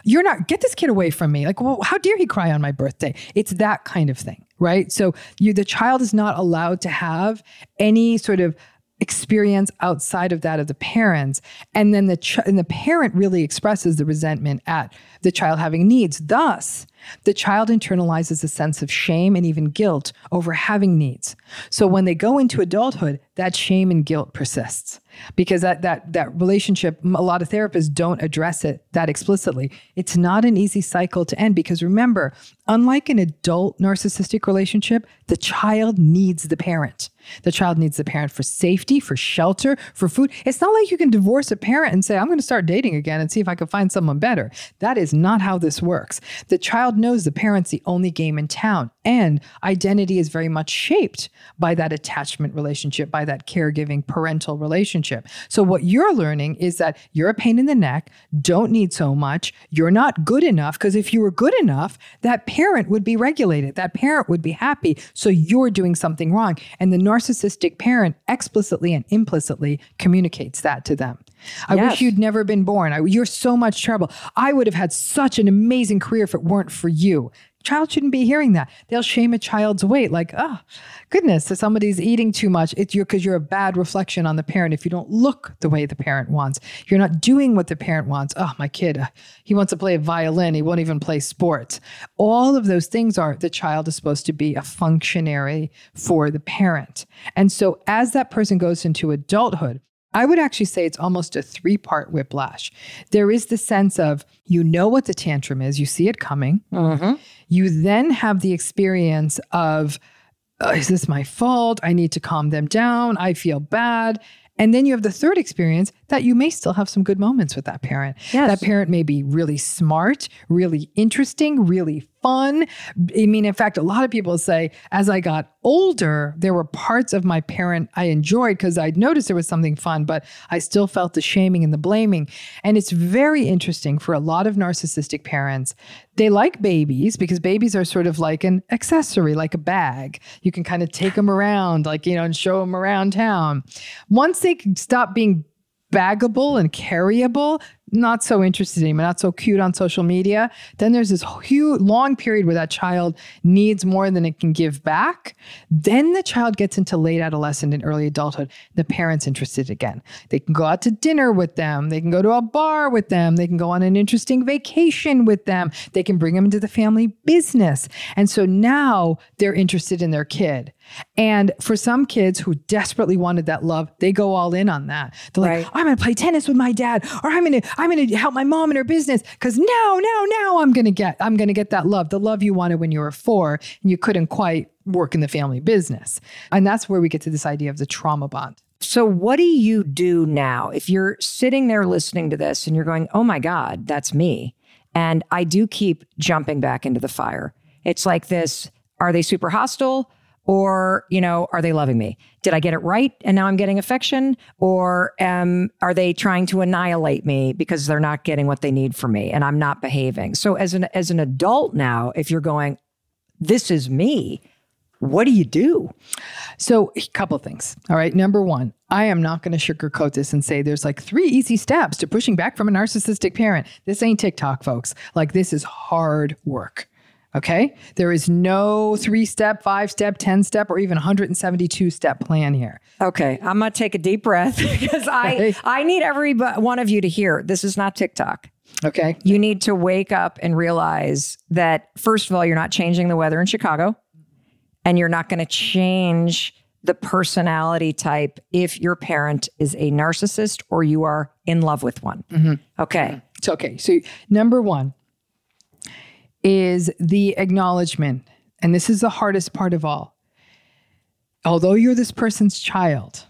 You're not, get this kid away from me. Like, well, how dare he cry on my birthday? It's that kind of thing, right? So the child is not allowed to have any sort of experience outside of that of the parents. And then the parent really expresses the resentment at the child having needs. Thus, the child internalizes a sense of shame and even guilt over having needs. So when they go into adulthood, that shame and guilt persists because that relationship, a lot of therapists don't address it that explicitly. It's not an easy cycle to end because remember, unlike an adult narcissistic relationship, the child needs the parent. The child needs the parent for safety, for shelter, for food. It's not like you can divorce a parent and say, I'm going to start dating again and see if I can find someone better. That is not how this works. The child knows the parent's the only game in town, and identity is very much shaped by that attachment relationship, by that caregiving parental relationship. So what you're learning is that you're a pain in the neck, don't need so much, you're not good enough, because if you were good enough, that parent would be regulated, that parent would be happy, so you're doing something wrong. And the narcissistic parent explicitly and implicitly communicates that to them. I wish you'd never been born. You're so much trouble. I would have had such an amazing career if it weren't for you. Child shouldn't be hearing that. They'll shame a child's weight. Like, oh, goodness, if somebody's eating too much, it's because you're a bad reflection on the parent. If you don't look the way the parent wants, you're not doing what the parent wants. Oh, my kid, he wants to play a violin. He won't even play sports. All of those things are the child is supposed to be a functionary for the parent. And so as that person goes into adulthood, I would actually say it's almost a 3-part whiplash. There is the sense of, you know what the tantrum is, you see it coming. Mm-hmm. You then have the experience of, is this my fault? I need to calm them down. I feel bad. And then you have the third experience that you may still have some good moments with that parent. Yes. That parent may be really smart, really interesting, really fun. I mean, in fact, a lot of people say, as I got older, there were parts of my parent I enjoyed because I'd noticed there was something fun, but I still felt the shaming and the blaming. And it's very interesting for a lot of narcissistic parents. They like babies because babies are sort of like an accessory, like a bag. You can kind of take them around, like, and show them around town. Once they stop being baggable and carryable, not so interested anymore, not so cute on social media, then there's this huge, long period where that child needs more than it can give back. Then the child gets into late adolescent and early adulthood. The parent's interested again. They can go out to dinner with them. They can go to a bar with them. They can go on an interesting vacation with them. They can bring them into the family business. And so now they're interested in their kid. And for some kids who desperately wanted that love, they go all in on that. They're like, I'm going to play tennis with my dad, or I'm going to help my mom in her business because now I'm going to get that love, the love you wanted when you were 4 and you couldn't quite work in the family business. And that's where we get to this idea of the trauma bond. So what do you do now if you're sitting there listening to this and you're going, oh my God, that's me. And I do keep jumping back into the fire. It's like this, are they super hostile? Or, are they loving me? Did I get it right? And now I'm getting affection? Or are they trying to annihilate me because they're not getting what they need from me and I'm not behaving? So as an adult now, if you're going, this is me, what do you do? So a couple of things. All right. Number one, I am not going to sugarcoat this and say there's like 3 easy steps to pushing back from a narcissistic parent. This ain't TikTok, folks. Like, this is hard work. Okay. There is no 3-step, 5-step, 10-step, or even 172-step plan here. Okay. I'm going to take a deep breath because I need every one of you to hear this is not TikTok. Okay. You need to wake up and realize that, first of all, you're not changing the weather in Chicago, and you're not going to change the personality type if your parent is a narcissist or you are in love with one. Mm-hmm. Okay. It's okay. So number one is the acknowledgement. And this is the hardest part of all. Although you're this person's child,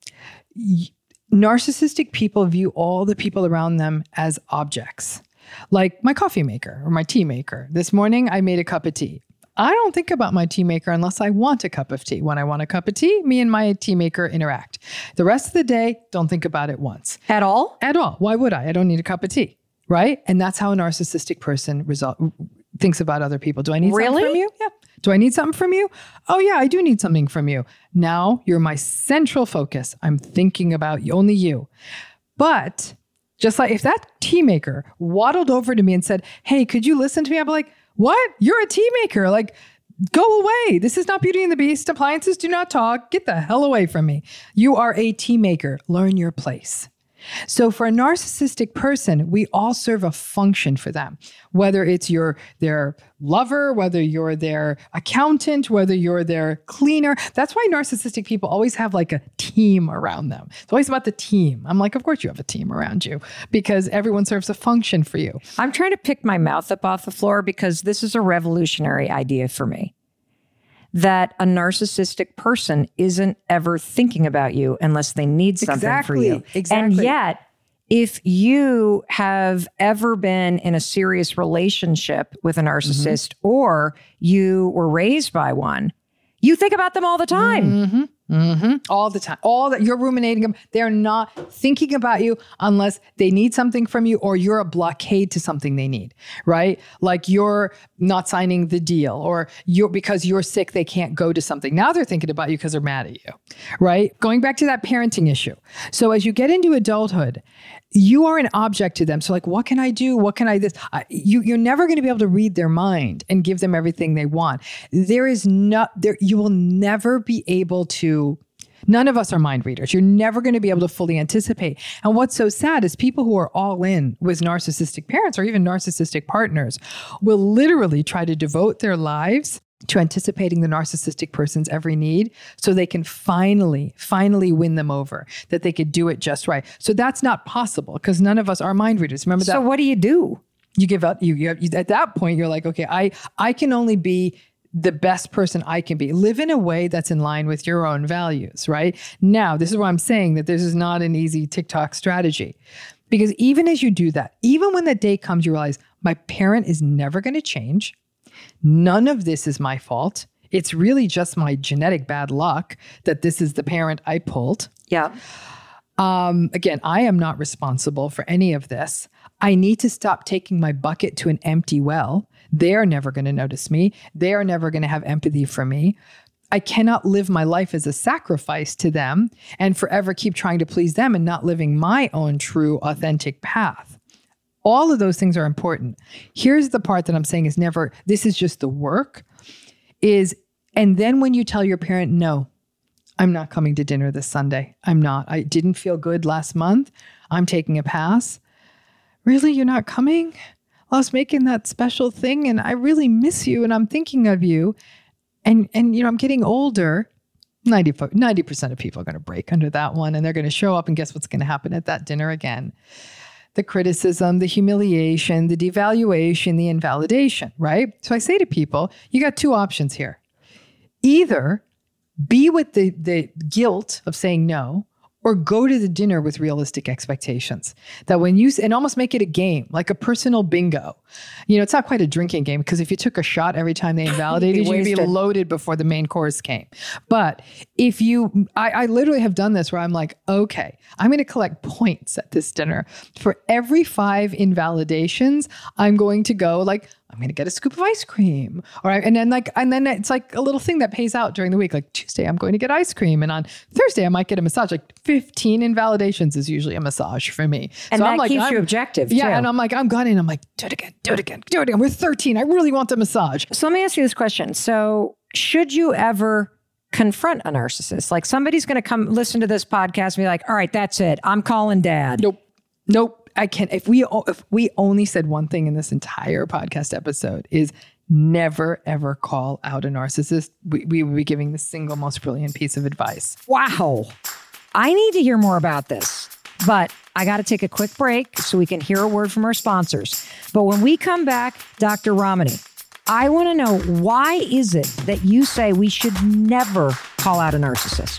narcissistic people view all the people around them as objects. Like my coffee maker or my tea maker. This morning, I made a cup of tea. I don't think about my tea maker unless I want a cup of tea. When I want a cup of tea, me and my tea maker interact. The rest of the day, don't think about it once. At all? At all. Why would I? I don't need a cup of tea. Right? And that's how a narcissistic person thinks about other people. Do I need something from you? Yeah. Do I need something from you? Oh yeah, I do need something from you. Now you're my central focus. I'm thinking about only you. But Just like if that tea maker waddled over to me and said, hey, could you listen to me? I'd be like, what? You're a tea maker. Like, go away. This is not Beauty and the Beast. Appliances do not talk. Get the hell away from me. You are a tea maker. Learn your place. So for a narcissistic person, we all serve a function for them, whether it's their lover, whether you're their accountant, whether you're their cleaner. That's why narcissistic people always have like a team around them. It's always about the team. I'm like, of course you have a team around you because everyone serves a function for you. I'm trying to pick my mouth up off the floor because this is a revolutionary idea for me. That a narcissistic person isn't ever thinking about you unless they need something for you. Exactly. And yet, if you have ever been in a serious relationship with a narcissist or you were raised by one, you think about them all the time. All the time. All that you're ruminating them. They're not thinking about you unless they need something from you or you're a blockade to something they need, right? Like you're not signing the deal or because you're sick, they can't go to something. Now they're thinking about you because they're mad at you, right? Going back to that parenting issue. So as you get into adulthood, you are an object to them. So like, what can I do? What can I this? You're never going to be able to read their mind and give them everything they want. You will never be able to. None of us are mind readers. You're never going to be able to fully anticipate. And what's so sad is people who are all in with narcissistic parents or even narcissistic partners will literally try to devote their lives to anticipating the narcissistic person's every need so they can finally win them over, that they could do it just right. So that's not possible because none of us are mind readers. Remember that? So what do? You give up. You at that point, you're like, okay, I can only be the best person I can be. Live in a way that's in line with your own values, right? Now, this is why I'm saying that this is not an easy TikTok strategy. Because even as you do that, even when the day comes, you realize my parent is never going to change. None of this is my fault. It's really just my genetic bad luck that this is the parent I pulled. Yeah. Again, I am not responsible for any of this. I need to stop taking my bucket to an empty well. They're never going to notice me. They are never going to have empathy for me. I cannot live my life as a sacrifice to them and forever keep trying to please them and not living my own true, authentic path. All of those things are important. Here's the part that I'm saying is never, this is just the work, and then when you tell your parent, no, I'm not coming to dinner this Sunday. I'm not. I didn't feel good last month. I'm taking a pass. Really? You're not coming? I was making that special thing and I really miss you and I'm thinking of you. And I'm getting older. 90% of people are going to break under that one and they're going to show up and guess what's going to happen at that dinner again? The criticism, the humiliation, the devaluation, the invalidation, right? So I say to people, you got two options here. Either be with the guilt of saying no, or go to the dinner with realistic expectations. That when and almost make it a game, like a personal bingo. It's not quite a drinking game because if you took a shot every time they invalidated you, you'd be loaded before the main course came. But if I literally have done this where I'm like, okay, I'm going to collect points at this dinner. For every 5 invalidations, I'm going to go like, I'm going to get a scoop of ice cream. And then it's like a little thing that pays out during the week. Like Tuesday, I'm going to get ice cream. And on Thursday, I might get a massage. Like 15 invalidations is usually a massage for me. And so that keeps you objective too. Yeah. And I'm like, I'm gunning. I'm like, do it again. We're 13. I really want the massage. So let me ask you this question. So should you ever confront a narcissist? Like somebody's going to come listen to this podcast and be like, all right, that's it. I'm calling dad. Nope. I can't. If we only said one thing in this entire podcast episode is never, ever call out a narcissist, we would be giving the single most brilliant piece of advice. Wow. I need to hear more about this, but I got to take a quick break so we can hear a word from our sponsors. But when we come back, Dr. Ramani, I want to know, why is it that you say we should never call out a narcissist?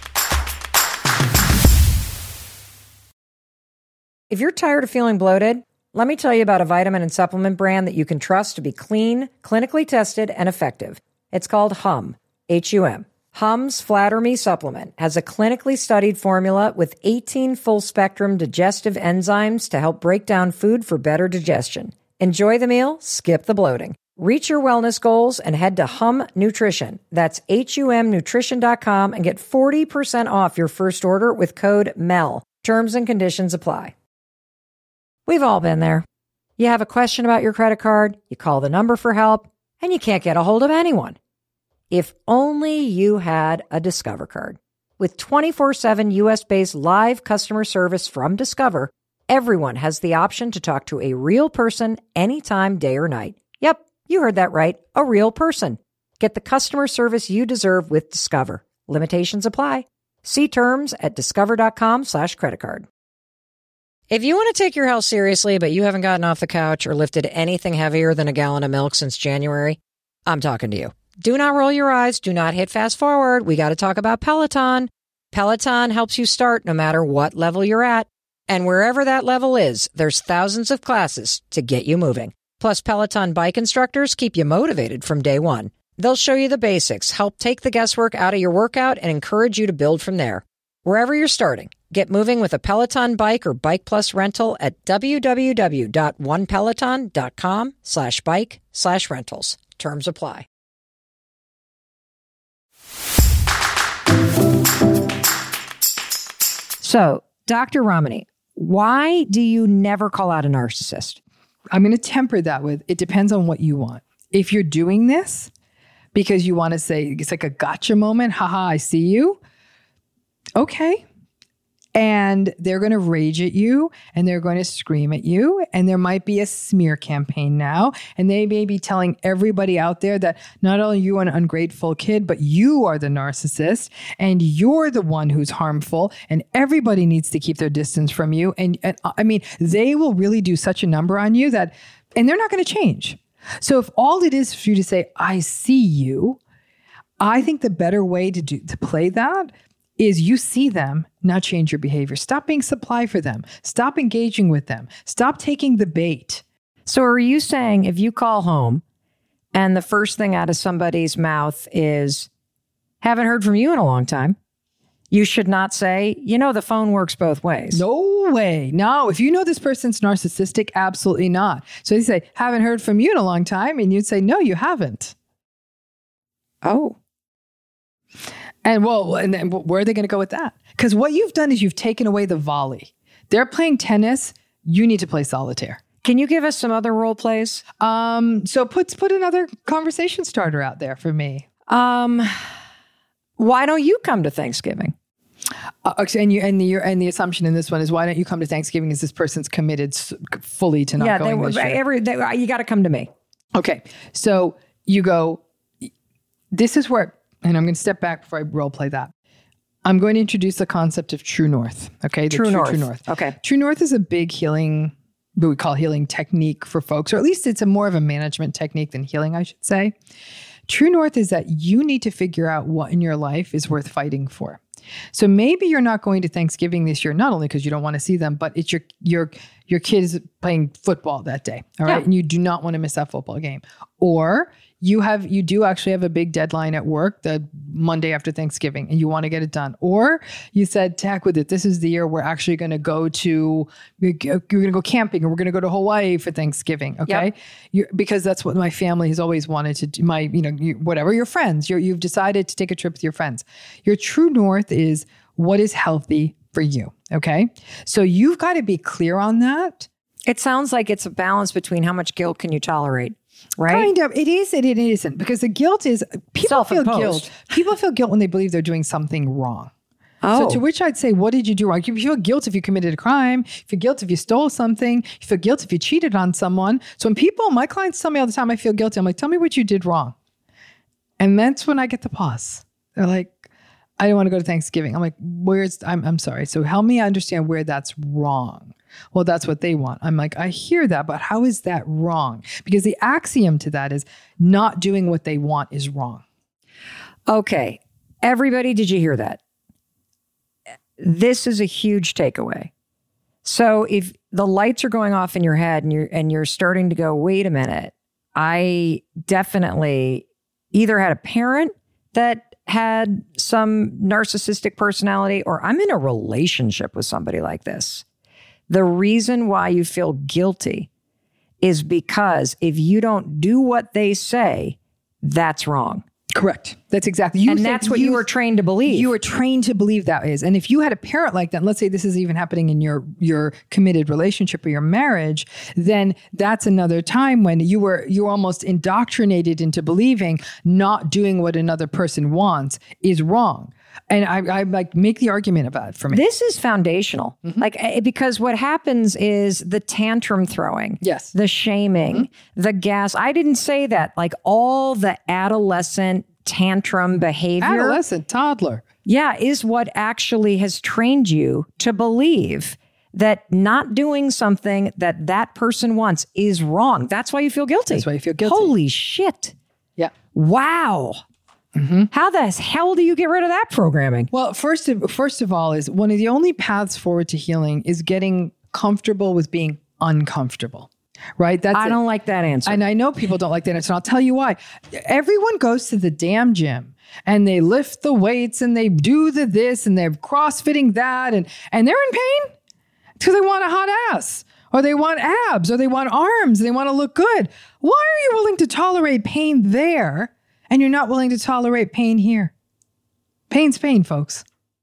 If you're tired of feeling bloated, let me tell you about a vitamin and supplement brand that you can trust to be clean, clinically tested, and effective. It's called Hum, H-U-M. Hum's Flatter Me supplement has a clinically studied formula with 18 full-spectrum digestive enzymes to help break down food for better digestion. Enjoy the meal, skip the bloating. Reach your wellness goals and head to Hum Nutrition. That's HUMnutrition.com and get 40% off your first order with code MEL. Terms and conditions apply. We've all been there. You have a question about your credit card, you call the number for help, and you can't get a hold of anyone. If only you had a Discover card. With 24/7 US-based live customer service from Discover, everyone has the option to talk to a real person anytime, day or night. Yep, you heard that right, a real person. Get the customer service you deserve with Discover. Limitations apply. See terms at discover.com/creditcard. If you want to take your health seriously, but you haven't gotten off the couch or lifted anything heavier than a gallon of milk since January, I'm talking to you. Do not roll your eyes. Do not hit fast forward. We got to talk about Peloton. Peloton helps you start no matter what level you're at. And wherever that level is, there's thousands of classes to get you moving. Plus, Peloton bike instructors keep you motivated from day one. They'll show you the basics, help take the guesswork out of your workout, and encourage you to build from there. Wherever you're starting, get moving with a Peloton bike or Bike Plus rental at www.onepeloton.com/bike/rentals. Terms apply. So, Dr. Ramani, why do you never call out a narcissist? I'm going to temper that with, it depends on what you want. If you're doing this because you want to say, it's like a gotcha moment, haha, I see you. Okay. And they're going to rage at you and they're going to scream at you. And there might be a smear campaign now. And they may be telling everybody out there that not only you are an ungrateful kid, but you are the narcissist and you're the one who's harmful and everybody needs to keep their distance from you. And I mean, they will really do such a number on you that, and they're not going to change. So if all it is for you to say, I see you, I think the better way to play that is you see them, now change your behavior. Stop being supply for them. Stop engaging with them. Stop taking the bait. So are you saying if you call home and the first thing out of somebody's mouth is, haven't heard from you in a long time, you should not say, the phone works both ways? No way. No, if you know this person's narcissistic, absolutely not. So they say, haven't heard from you in a long time. And you'd say, no, you haven't. Oh. And then where are they going to go with that? Because what you've done is you've taken away the volley. They're playing tennis. You need to play solitaire. Can you give us some other role plays? So put another conversation starter out there for me. Why don't you come to Thanksgiving? And the assumption in this one is, why don't you come to Thanksgiving? Is this person's committed fully to not going this year? You got to come to me. Okay, so you go. This is where. And I'm going to step back before I role play that. I'm going to introduce the concept of True North. Okay. True North. Okay. True North is a big healing, what we call healing technique for folks, or at least it's more of a management technique than healing, I should say. True North is that you need to figure out what in your life is worth fighting for. So maybe you're not going to Thanksgiving this year, not only because you don't want to see them, but it's your kids playing football that day. All right. Yeah. And you do not want to miss that football game. Or you do actually have a big deadline at work the Monday after Thanksgiving and you want to get it done. Or you said, heck with it. This is the year we're actually going to go we're going to go camping or we're going to go to Hawaii for Thanksgiving. Okay. Yep. Because that's what my family has always wanted to do. Whatever, your friends, you've decided to take a trip with your friends. Your true north is what is healthy for you. Okay. So you've got to be clear on that. It sounds like it's a balance between how much guilt can you tolerate. Right? Kind of. It is and it isn't. Because the guilt is, people feel guilt. People feel guilt when they believe they're doing something wrong. Oh. So to which I'd say, what did you do wrong? You feel guilt if you committed a crime. You feel guilt if you stole something. You feel guilt if you cheated on someone. So when my clients tell me all the time, I feel guilty. I'm like, tell me what you did wrong. And that's when I get the pause. They're like, I don't want to go to Thanksgiving. I'm like, I'm sorry. So help me understand where that's wrong. Well, that's what they want. I'm like, I hear that, but how is that wrong? Because the axiom to that is not doing what they want is wrong. Okay. Everybody, did you hear that? This is a huge takeaway. So if the lights are going off in your head and you're starting to go, wait a minute, I definitely either had a parent that had some narcissistic personality or I'm in a relationship with somebody like this. The reason why you feel guilty is because if you don't do what they say, that's wrong. Correct. That's exactly. And that's what you were trained to believe. You were trained to believe that is. And if you had a parent like that, let's say this is even happening in your committed relationship or your marriage, then that's another time when you're almost indoctrinated into believing not doing what another person wants is wrong. And I like make the argument about it for me. This is foundational. Because what happens is the tantrum throwing, yes, the shaming, the gas. I didn't say that. Like all the adolescent tantrum behavior. Adolescent, toddler. Yeah, is what actually has trained you to believe that not doing something that person wants is wrong. That's why you feel guilty. That's why you feel guilty. Holy shit. Yeah. Wow. How the hell do you get rid of that programming? Well, first of all, is one of the only paths forward to healing is getting comfortable with being uncomfortable. Right? I don't like that answer. And I know people don't like that answer. And I'll tell you why. Everyone goes to the damn gym and they lift the weights and they do this and they're CrossFitting that and they're in pain because they want a hot ass or they want abs or they want arms and they want to look good. Why are you willing to tolerate pain there and you're not willing to tolerate pain here? Pain's pain, folks.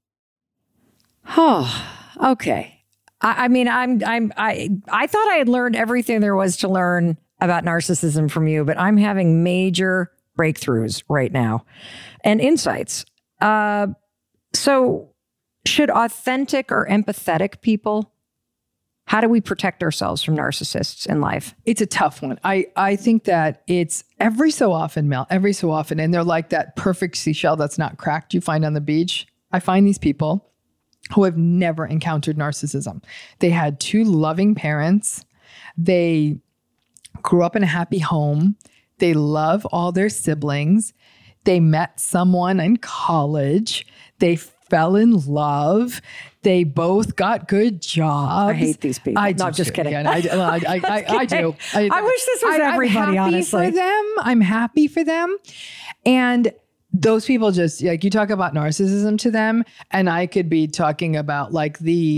Oh, okay. I mean, I thought I had learned everything there was to learn about narcissism from you, but I'm having major breakthroughs right now and insights. So should authentic or empathetic people, how do we protect ourselves from narcissists in life? It's a tough one. I think that it's every so often, Mel, and they're like that perfect seashell that's not cracked you find on the beach. I find these people who have never encountered narcissism. They had two loving parents. They grew up in a happy home. They love all their siblings. They met someone in college. They fell in love. They both got good jobs. I hate these people. I'm just kidding. Yeah, I do. I wish this was everybody, honestly. I'm happy for them. And those people just, like, you talk about narcissism to them, and I could be talking about like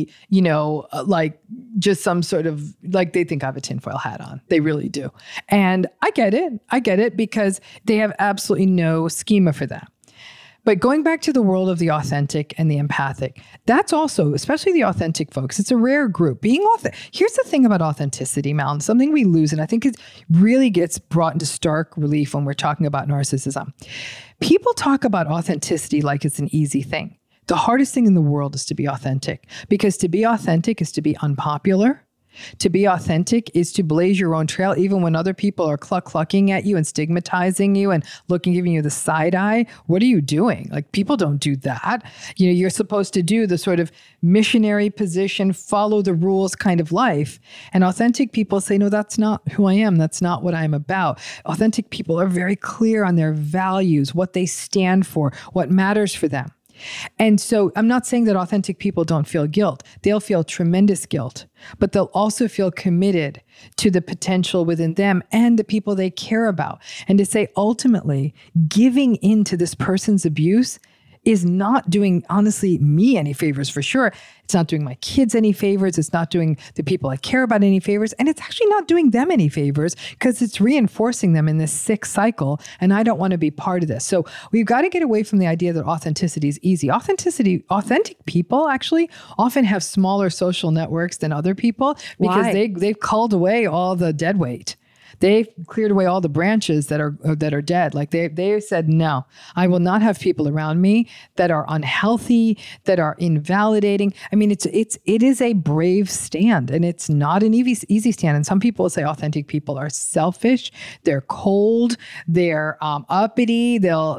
like just some sort of, like, they think I have a tinfoil hat on. They really do. And I get it because they have absolutely no schema for that. But going back to the world of the authentic and the empathic, that's also, especially the authentic folks, it's a rare group. Being authentic. Here's the thing about authenticity, Mal, something we lose, and I think it really gets brought into stark relief when we're talking about narcissism. People talk about authenticity like it's an easy thing. The hardest thing in the world is to be authentic, because to be authentic is to be unpopular. To be authentic is to blaze your own trail, even when other people are clucking at you and stigmatizing you and giving you the side eye. What are you doing? Like, people don't do that. You're supposed to do the sort of missionary position, follow the rules kind of life. And authentic people say, no, that's not who I am. That's not what I'm about. Authentic people are very clear on their values, what they stand for, what matters for them. And so I'm not saying that authentic people don't feel guilt. They'll feel tremendous guilt, but they'll also feel committed to the potential within them and the people they care about. And to say, ultimately, giving in to this person's abuse is not doing, honestly, me any favors for sure. It's not doing my kids any favors. It's not doing the people I care about any favors. And it's actually not doing them any favors because it's reinforcing them in this sick cycle. And I don't want to be part of this. So we've got to get away from the idea that authenticity is easy. Authentic people actually often have smaller social networks than other people because they've culled away all the dead weight. They've cleared away all the branches that are dead. Like they said, no, I will not have people around me that are unhealthy, that are invalidating. I mean, it is a brave stand, and it's not an easy stand. And some people will say authentic people are selfish, they're cold, they're uppity. They'll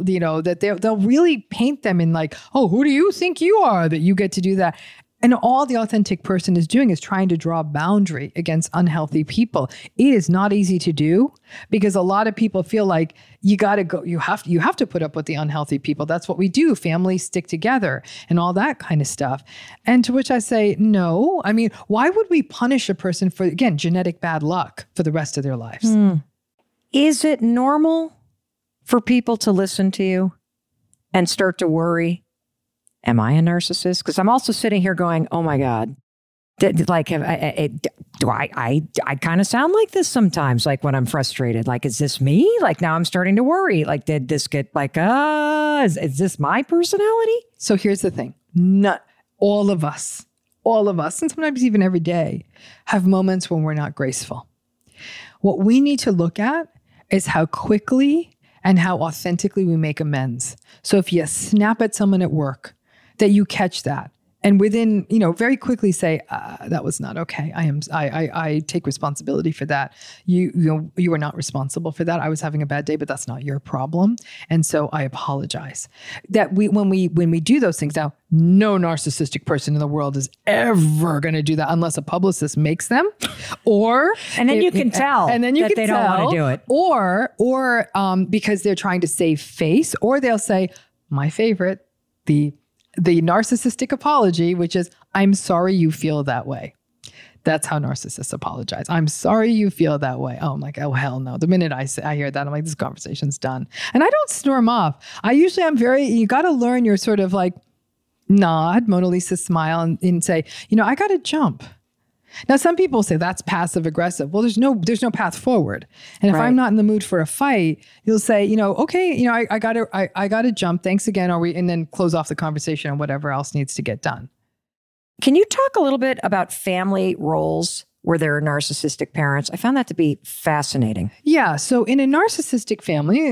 really paint them in like, oh, who do you think you are that you get to do that? And all the authentic person is doing is trying to draw a boundary against unhealthy people. It is not easy to do because a lot of people feel like you got to go, you have to put up with the unhealthy people. That's what we do. Families stick together and all that kind of stuff. And to which I say, no. I mean, why would we punish a person for, again, genetic bad luck for the rest of their lives? Is it normal for people to listen to you and start to worry? Am I a narcissist? Because I'm also sitting here going, oh my God, do do I kind of sound like this sometimes, like when I'm frustrated, like, is this me? Like now I'm starting to worry, like, did this get like, is this my personality? So here's the thing. Not all of us, and sometimes even every day, have moments when we're not graceful. What we need to look at is how quickly and how authentically we make amends. So if you snap at someone at work, that you catch that. And within, very quickly say, that was not okay. I take responsibility for that. You were not responsible for that. I was having a bad day, but that's not your problem. And so I apologize. That when we do those things, now, no narcissistic person in the world is ever going to do that unless a publicist makes them, and then you can tell that they don't want to do it, or because they're trying to save face, or they'll say, my favorite, the narcissistic apology, which is, I'm sorry you feel that way. That's how narcissists apologize. I'm sorry you feel that way. Oh, I'm like, oh, hell no. The minute I hear that, I'm like, this conversation's done. And I don't storm off. You got to learn your sort of like nod, Mona Lisa smile, and say, I got to jump. Now, some people say that's passive aggressive. Well, there's no path forward. And if I'm not in the mood for a fight, you'll say, okay, I gotta jump. Thanks again. And then close off the conversation and whatever else needs to get done. Can you talk a little bit about family roles where there are narcissistic parents? I found that to be fascinating. Yeah. So in a narcissistic family,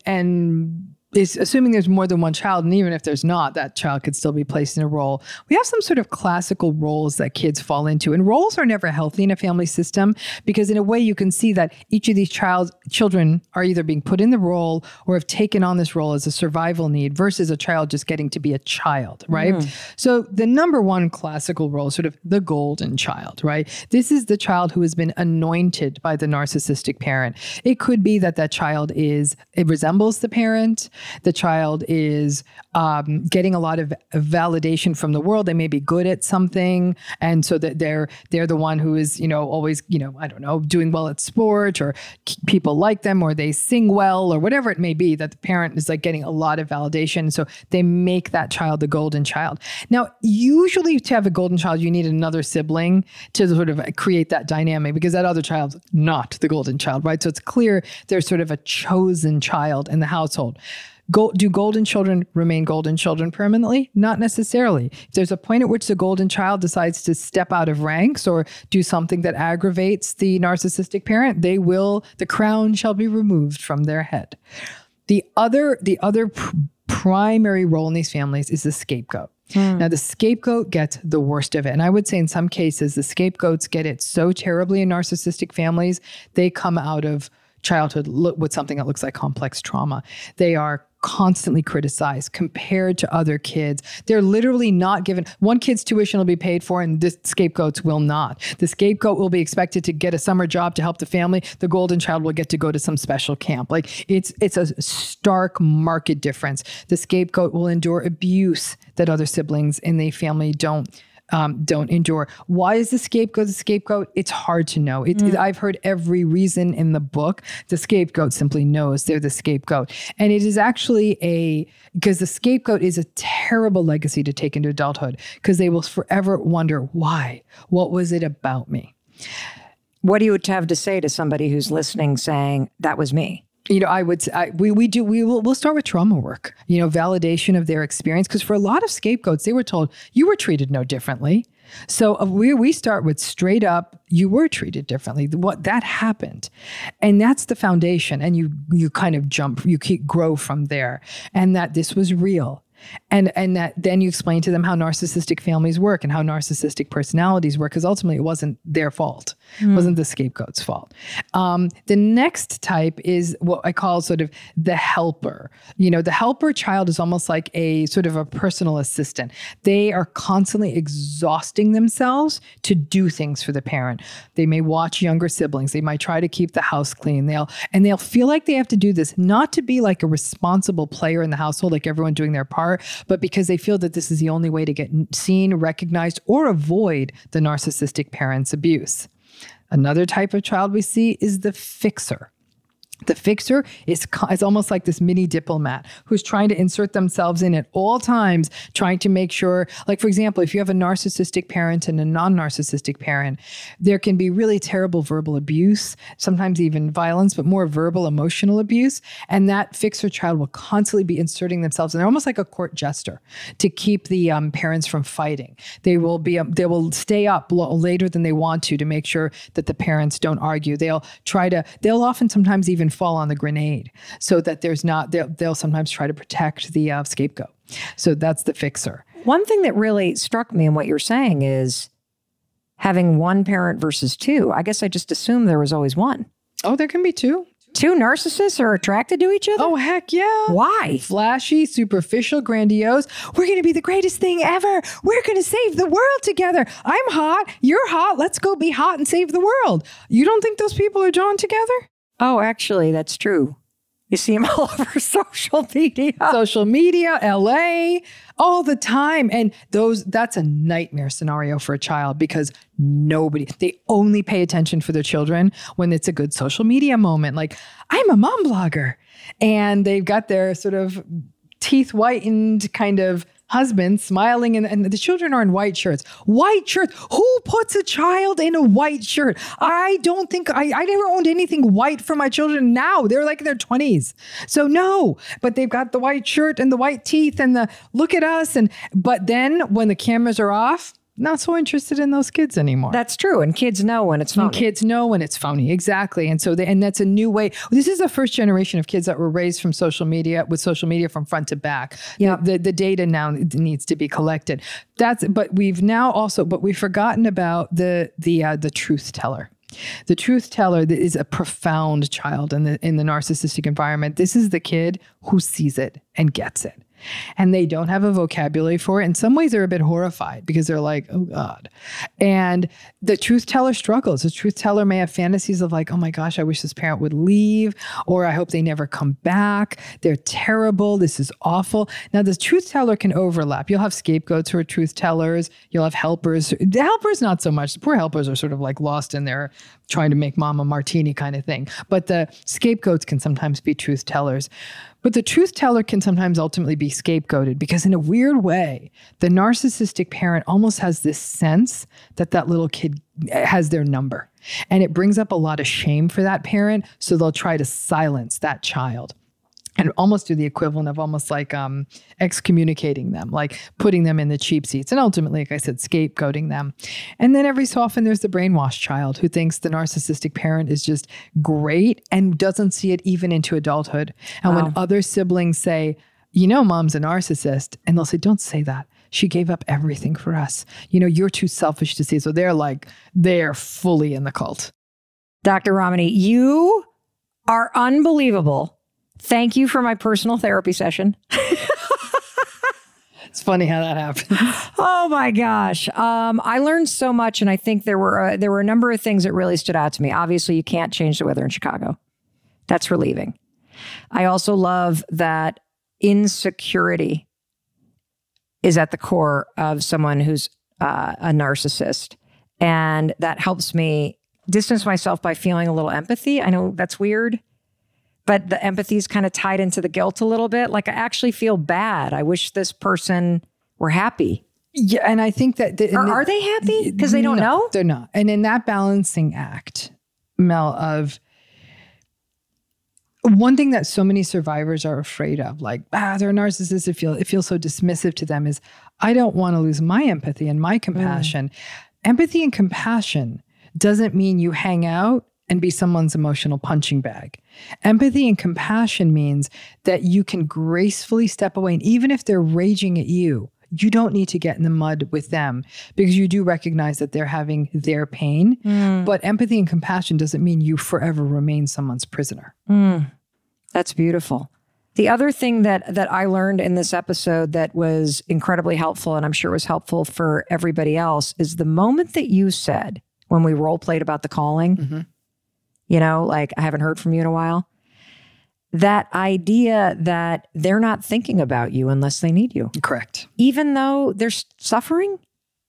and is assuming there's more than one child, and even if there's not, that child could still be placed in a role. We have some sort of classical roles that kids fall into, and roles are never healthy in a family system because in a way you can see that each of these children are either being put in the role or have taken on this role as a survival need versus a child just getting to be a child, right? So the number one classical role is sort of the golden child, right? This is the child who has been anointed by the narcissistic parent. It could be that child it resembles the parent. The child is getting a lot of validation from the world. They may be good at something, and so that they're the one who is always I don't know, doing well at sport, or people like them, or they sing well, or whatever it may be. That the parent is like getting a lot of validation, so they make that child the golden child. Now, usually to have a golden child, you need another sibling to sort of create that dynamic because that other child's not the golden child, right? So it's clear there's sort of a chosen child in the household. Do golden children remain golden children permanently? Not necessarily. If there's a point at which the golden child decides to step out of ranks or do something that aggravates the narcissistic parent, the crown shall be removed from their head. The other primary role in these families is the scapegoat. Now, the scapegoat gets the worst of it. And I would say in some cases, the scapegoats get it so terribly in narcissistic families, they come out of childhood with something that looks like complex trauma. They are constantly criticized compared to other kids. They're literally not given, one kid's tuition will be paid for and the scapegoats will not. The scapegoat will be expected to get a summer job to help the family. The golden child will get to go to some special camp. Like it's a stark market difference. The scapegoat will endure abuse that other siblings in the family don't endure. Why is the scapegoat the scapegoat? It's hard to know. I've heard every reason in the book. The scapegoat simply knows they're the scapegoat. And it is actually because the scapegoat is a terrible legacy to take into adulthood because they will forever wonder why. What was it about me? What do you have to say to somebody who's listening saying, that was me? I would say we'll start with trauma work, validation of their experience. Because for a lot of scapegoats, they were told you were treated no differently. So we start with straight up, you were treated differently. What that happened. And that's the foundation. And you kind of grow from there. And that this was real. And that then you explain to them how narcissistic families work and how narcissistic personalities work, because ultimately it wasn't their fault. It wasn't the scapegoat's fault. The next type is what I call sort of the helper. The helper child is almost like a sort of a personal assistant. They are constantly exhausting themselves to do things for the parent. They may watch younger siblings. They might try to keep the house clean. They'll feel like they have to do this, not to be like a responsible player in the household, like everyone doing their part, but because they feel that this is the only way to get seen, recognized, or avoid the narcissistic parent's abuse. Another type of child we see is the fixer. The fixer is almost like this mini diplomat who's trying to insert themselves in at all times, trying to make sure, like, for example, if you have a narcissistic parent and a non-narcissistic parent, there can be really terrible verbal abuse, sometimes even violence, but more verbal, emotional abuse. And that fixer child will constantly be inserting themselves. And they're almost like a court jester to keep the parents from fighting. They will stay up later than they want to make sure that the parents don't argue. They'll often sometimes even fall on the grenade so that they'll sometimes try to protect the scapegoat. So that's the fixer. One thing that really struck me in what you're saying is having one parent versus two. I guess I just assumed there was always one. Oh, there can be two. Two narcissists are attracted to each other? Oh, heck yeah. Why? Flashy, superficial, grandiose. We're going to be the greatest thing ever. We're going to save the world together. I'm hot. You're hot. Let's go be hot and save the world. You don't think those people are drawn together? Oh, actually, that's true. You see them all over social media. Social media, LA, all the time. And that's a nightmare scenario for a child because they only pay attention for their children when it's a good social media moment. Like, I'm a mom blogger. And they've got their sort of teeth whitened kind of husband smiling, and the children are in white shirts. White shirts. Who puts a child in a white shirt? I don't think I never owned anything white for my children. Now they're like in their 20s. So no, but they've got the white shirt and the white teeth and the look at us. But then when the cameras are off, not so interested in those kids anymore. That's true. And kids know when it's phony. Exactly. And so and that's a new way. This is the first generation of kids that were raised with social media from front to back. Yeah. The data now needs to be collected. But we've forgotten about the truth teller. The truth teller is a profound child in the narcissistic environment. This is the kid who sees it and gets it. And they don't have a vocabulary for it. In some ways, they're a bit horrified because they're like, oh, God. And the truth teller struggles. The truth teller may have fantasies of like, oh, my gosh, I wish this parent would leave, or I hope they never come back. They're terrible. This is awful. Now, the truth teller can overlap. You'll have scapegoats who are truth tellers. You'll have helpers. The helpers, not so much. The poor helpers are sort of like lost in their trying to make mom a martini kind of thing. But the scapegoats can sometimes be truth tellers. But the truth teller can sometimes ultimately be scapegoated because in a weird way, the narcissistic parent almost has this sense that little kid has their number. And it brings up a lot of shame for that parent. So they'll try to silence that child and almost do the equivalent of almost like excommunicating them, like putting them in the cheap seats. And ultimately, like I said, scapegoating them. And then every so often there's the brainwashed child who thinks the narcissistic parent is just great and doesn't see it even into adulthood. And when other siblings say, mom's a narcissist, and they'll say, don't say that. She gave up everything for us. You're too selfish to see. So they're fully in the cult. Dr. Ramani, you are unbelievable. Thank you for my personal therapy session. It's funny how that happens. Oh my gosh. I learned so much, and I think there were a number of things that really stood out to me. Obviously, you can't change the weather in Chicago. That's relieving. I also love that insecurity is at the core of someone who's a narcissist. And that helps me distance myself by feeling a little empathy. I know that's weird, but the empathy is kind of tied into the guilt a little bit. Like, I actually feel bad. I wish this person were happy. Yeah, and I think that... Are they happy? Because they don't know? They're not. And in that balancing act, Mel, of... One thing that so many survivors are afraid of, like, they're narcissists, it feels so dismissive to them, is I don't want to lose my empathy and my compassion. Empathy and compassion doesn't mean you hang out and be someone's emotional punching bag. Empathy and compassion means that you can gracefully step away. And even if they're raging at you, you don't need to get in the mud with them because you do recognize that they're having their pain. But empathy and compassion doesn't mean you forever remain someone's prisoner. That's beautiful. The other thing that I learned in this episode that was incredibly helpful, and I'm sure was helpful for everybody else, is the moment that you said, when we role played about the calling, like, I haven't heard from you in a while. That idea that they're not thinking about you unless they need you. Correct. Even though they're suffering?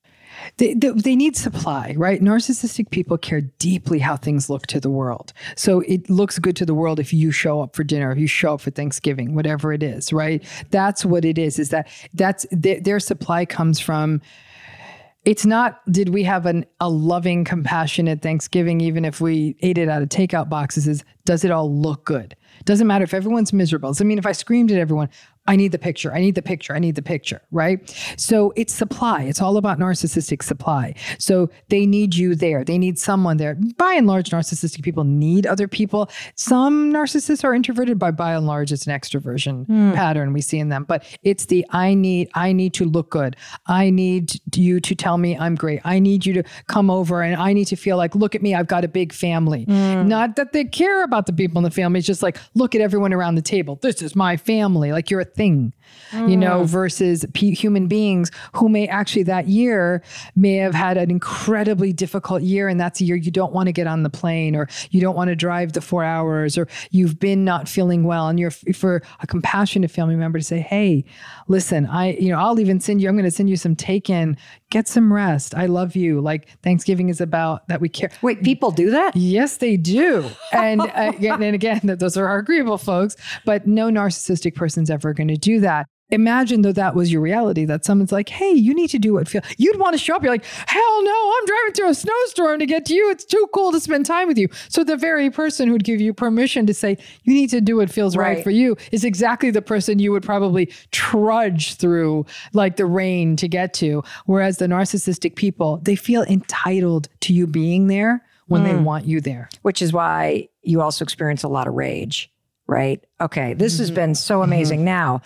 They need supply, right? Narcissistic people care deeply how things look to the world. So it looks good to the world if you show up for dinner, if you show up for Thanksgiving, whatever it is, right? That's what it is that's their supply comes from. It's not, did we have a loving, compassionate Thanksgiving, even if we ate it out of takeout boxes, is does it all look good? Doesn't matter if everyone's miserable. I mean, if I screamed at everyone, I need the picture, I need the picture, I need the picture, right? So it's supply. It's all about narcissistic supply. So they need you there. They need someone there. By and large, narcissistic people need other people. Some narcissists are introverted, but by and large, it's an extroversion pattern we see in them. But it's the I need to look good. I need you to tell me I'm great. I need you to come over and I need to feel like, look at me, I've got a big family. Not that they care about the people in the family. It's just like, look at everyone around the table. This is my family. Like you're a thing, versus human beings who may actually that year may have had an incredibly difficult year. And that's a year you don't want to get on the plane or you don't want to drive the 4 hours or you've been not feeling well. And you're for a compassionate family member to say, hey, listen, I'll even I'm going to send you some Taken, get some rest. I love you. Like Thanksgiving is about that we care. Wait, people do that? Yes, they do. And again, those are our agreeable folks, but no narcissistic person's ever going to do that. Imagine though that was your reality, that someone's like, hey, you need to do what feels. You'd want to show up. You're like, hell no, I'm driving through a snowstorm to get to you. It's too cool to spend time with you. So the very person who'd give you permission to say, you need to do what feels right for you is exactly the person you would probably trudge through like the rain to get to. Whereas the narcissistic people, they feel entitled to you being there when they want you there. Which is why you also experience a lot of rage, right? Okay, this has been so amazing. Now,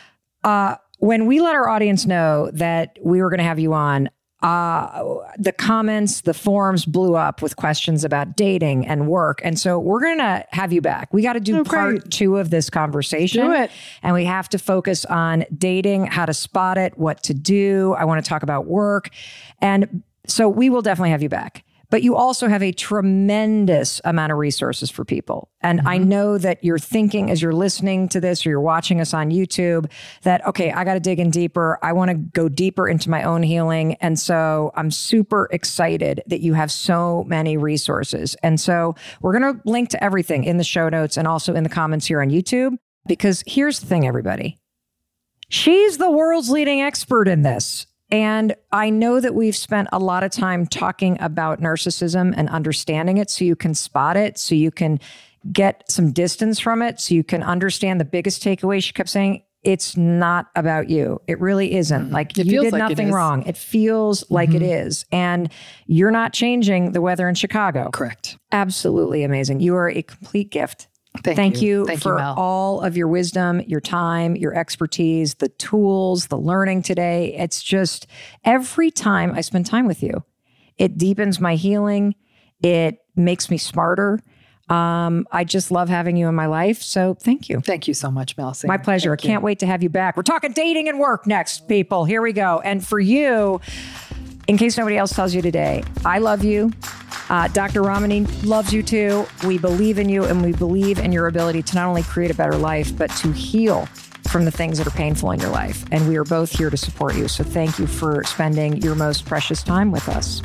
when we let our audience know that we were going to have you on, the comments, the forums blew up with questions about dating and work. And so we're going to have you back. We got to do part 2 of this conversation. Do it. And we have to focus on dating, how to spot it, what to do. I want to talk about work. And so we will definitely have you back. But you also have a tremendous amount of resources for people. And I know that you're thinking as you're listening to this or you're watching us on YouTube that, okay, I got to dig in deeper. I want to go deeper into my own healing. And so I'm super excited that you have so many resources. And so we're going to link to everything in the show notes and also in the comments here on YouTube. Because here's the thing, everybody. She's the world's leading expert in this. And I know that we've spent a lot of time talking about narcissism and understanding it so you can spot it, so you can get some distance from it, so you can understand the biggest takeaway. She kept saying, it's not about you. It really isn't. Like you did nothing wrong. It feels like it is. And you're not changing the weather in Chicago. Correct. Absolutely amazing. You are a complete gift. Thank you for Mel. all of your wisdom, your time, your expertise, the tools, the learning today. It's just every time I spend time with you, it deepens my healing. It makes me smarter. I just love having you in my life. So thank you. Thank you so much, Mel. My pleasure. I can't wait to have you back. We're talking dating and work next, people. Here we go. And for you, in case nobody else tells you today, I love you. Dr. Ramani loves you too. We believe in you and we believe in your ability to not only create a better life, but to heal from the things that are painful in your life. And we are both here to support you. So thank you for spending your most precious time with us.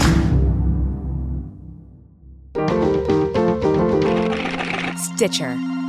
Stitcher.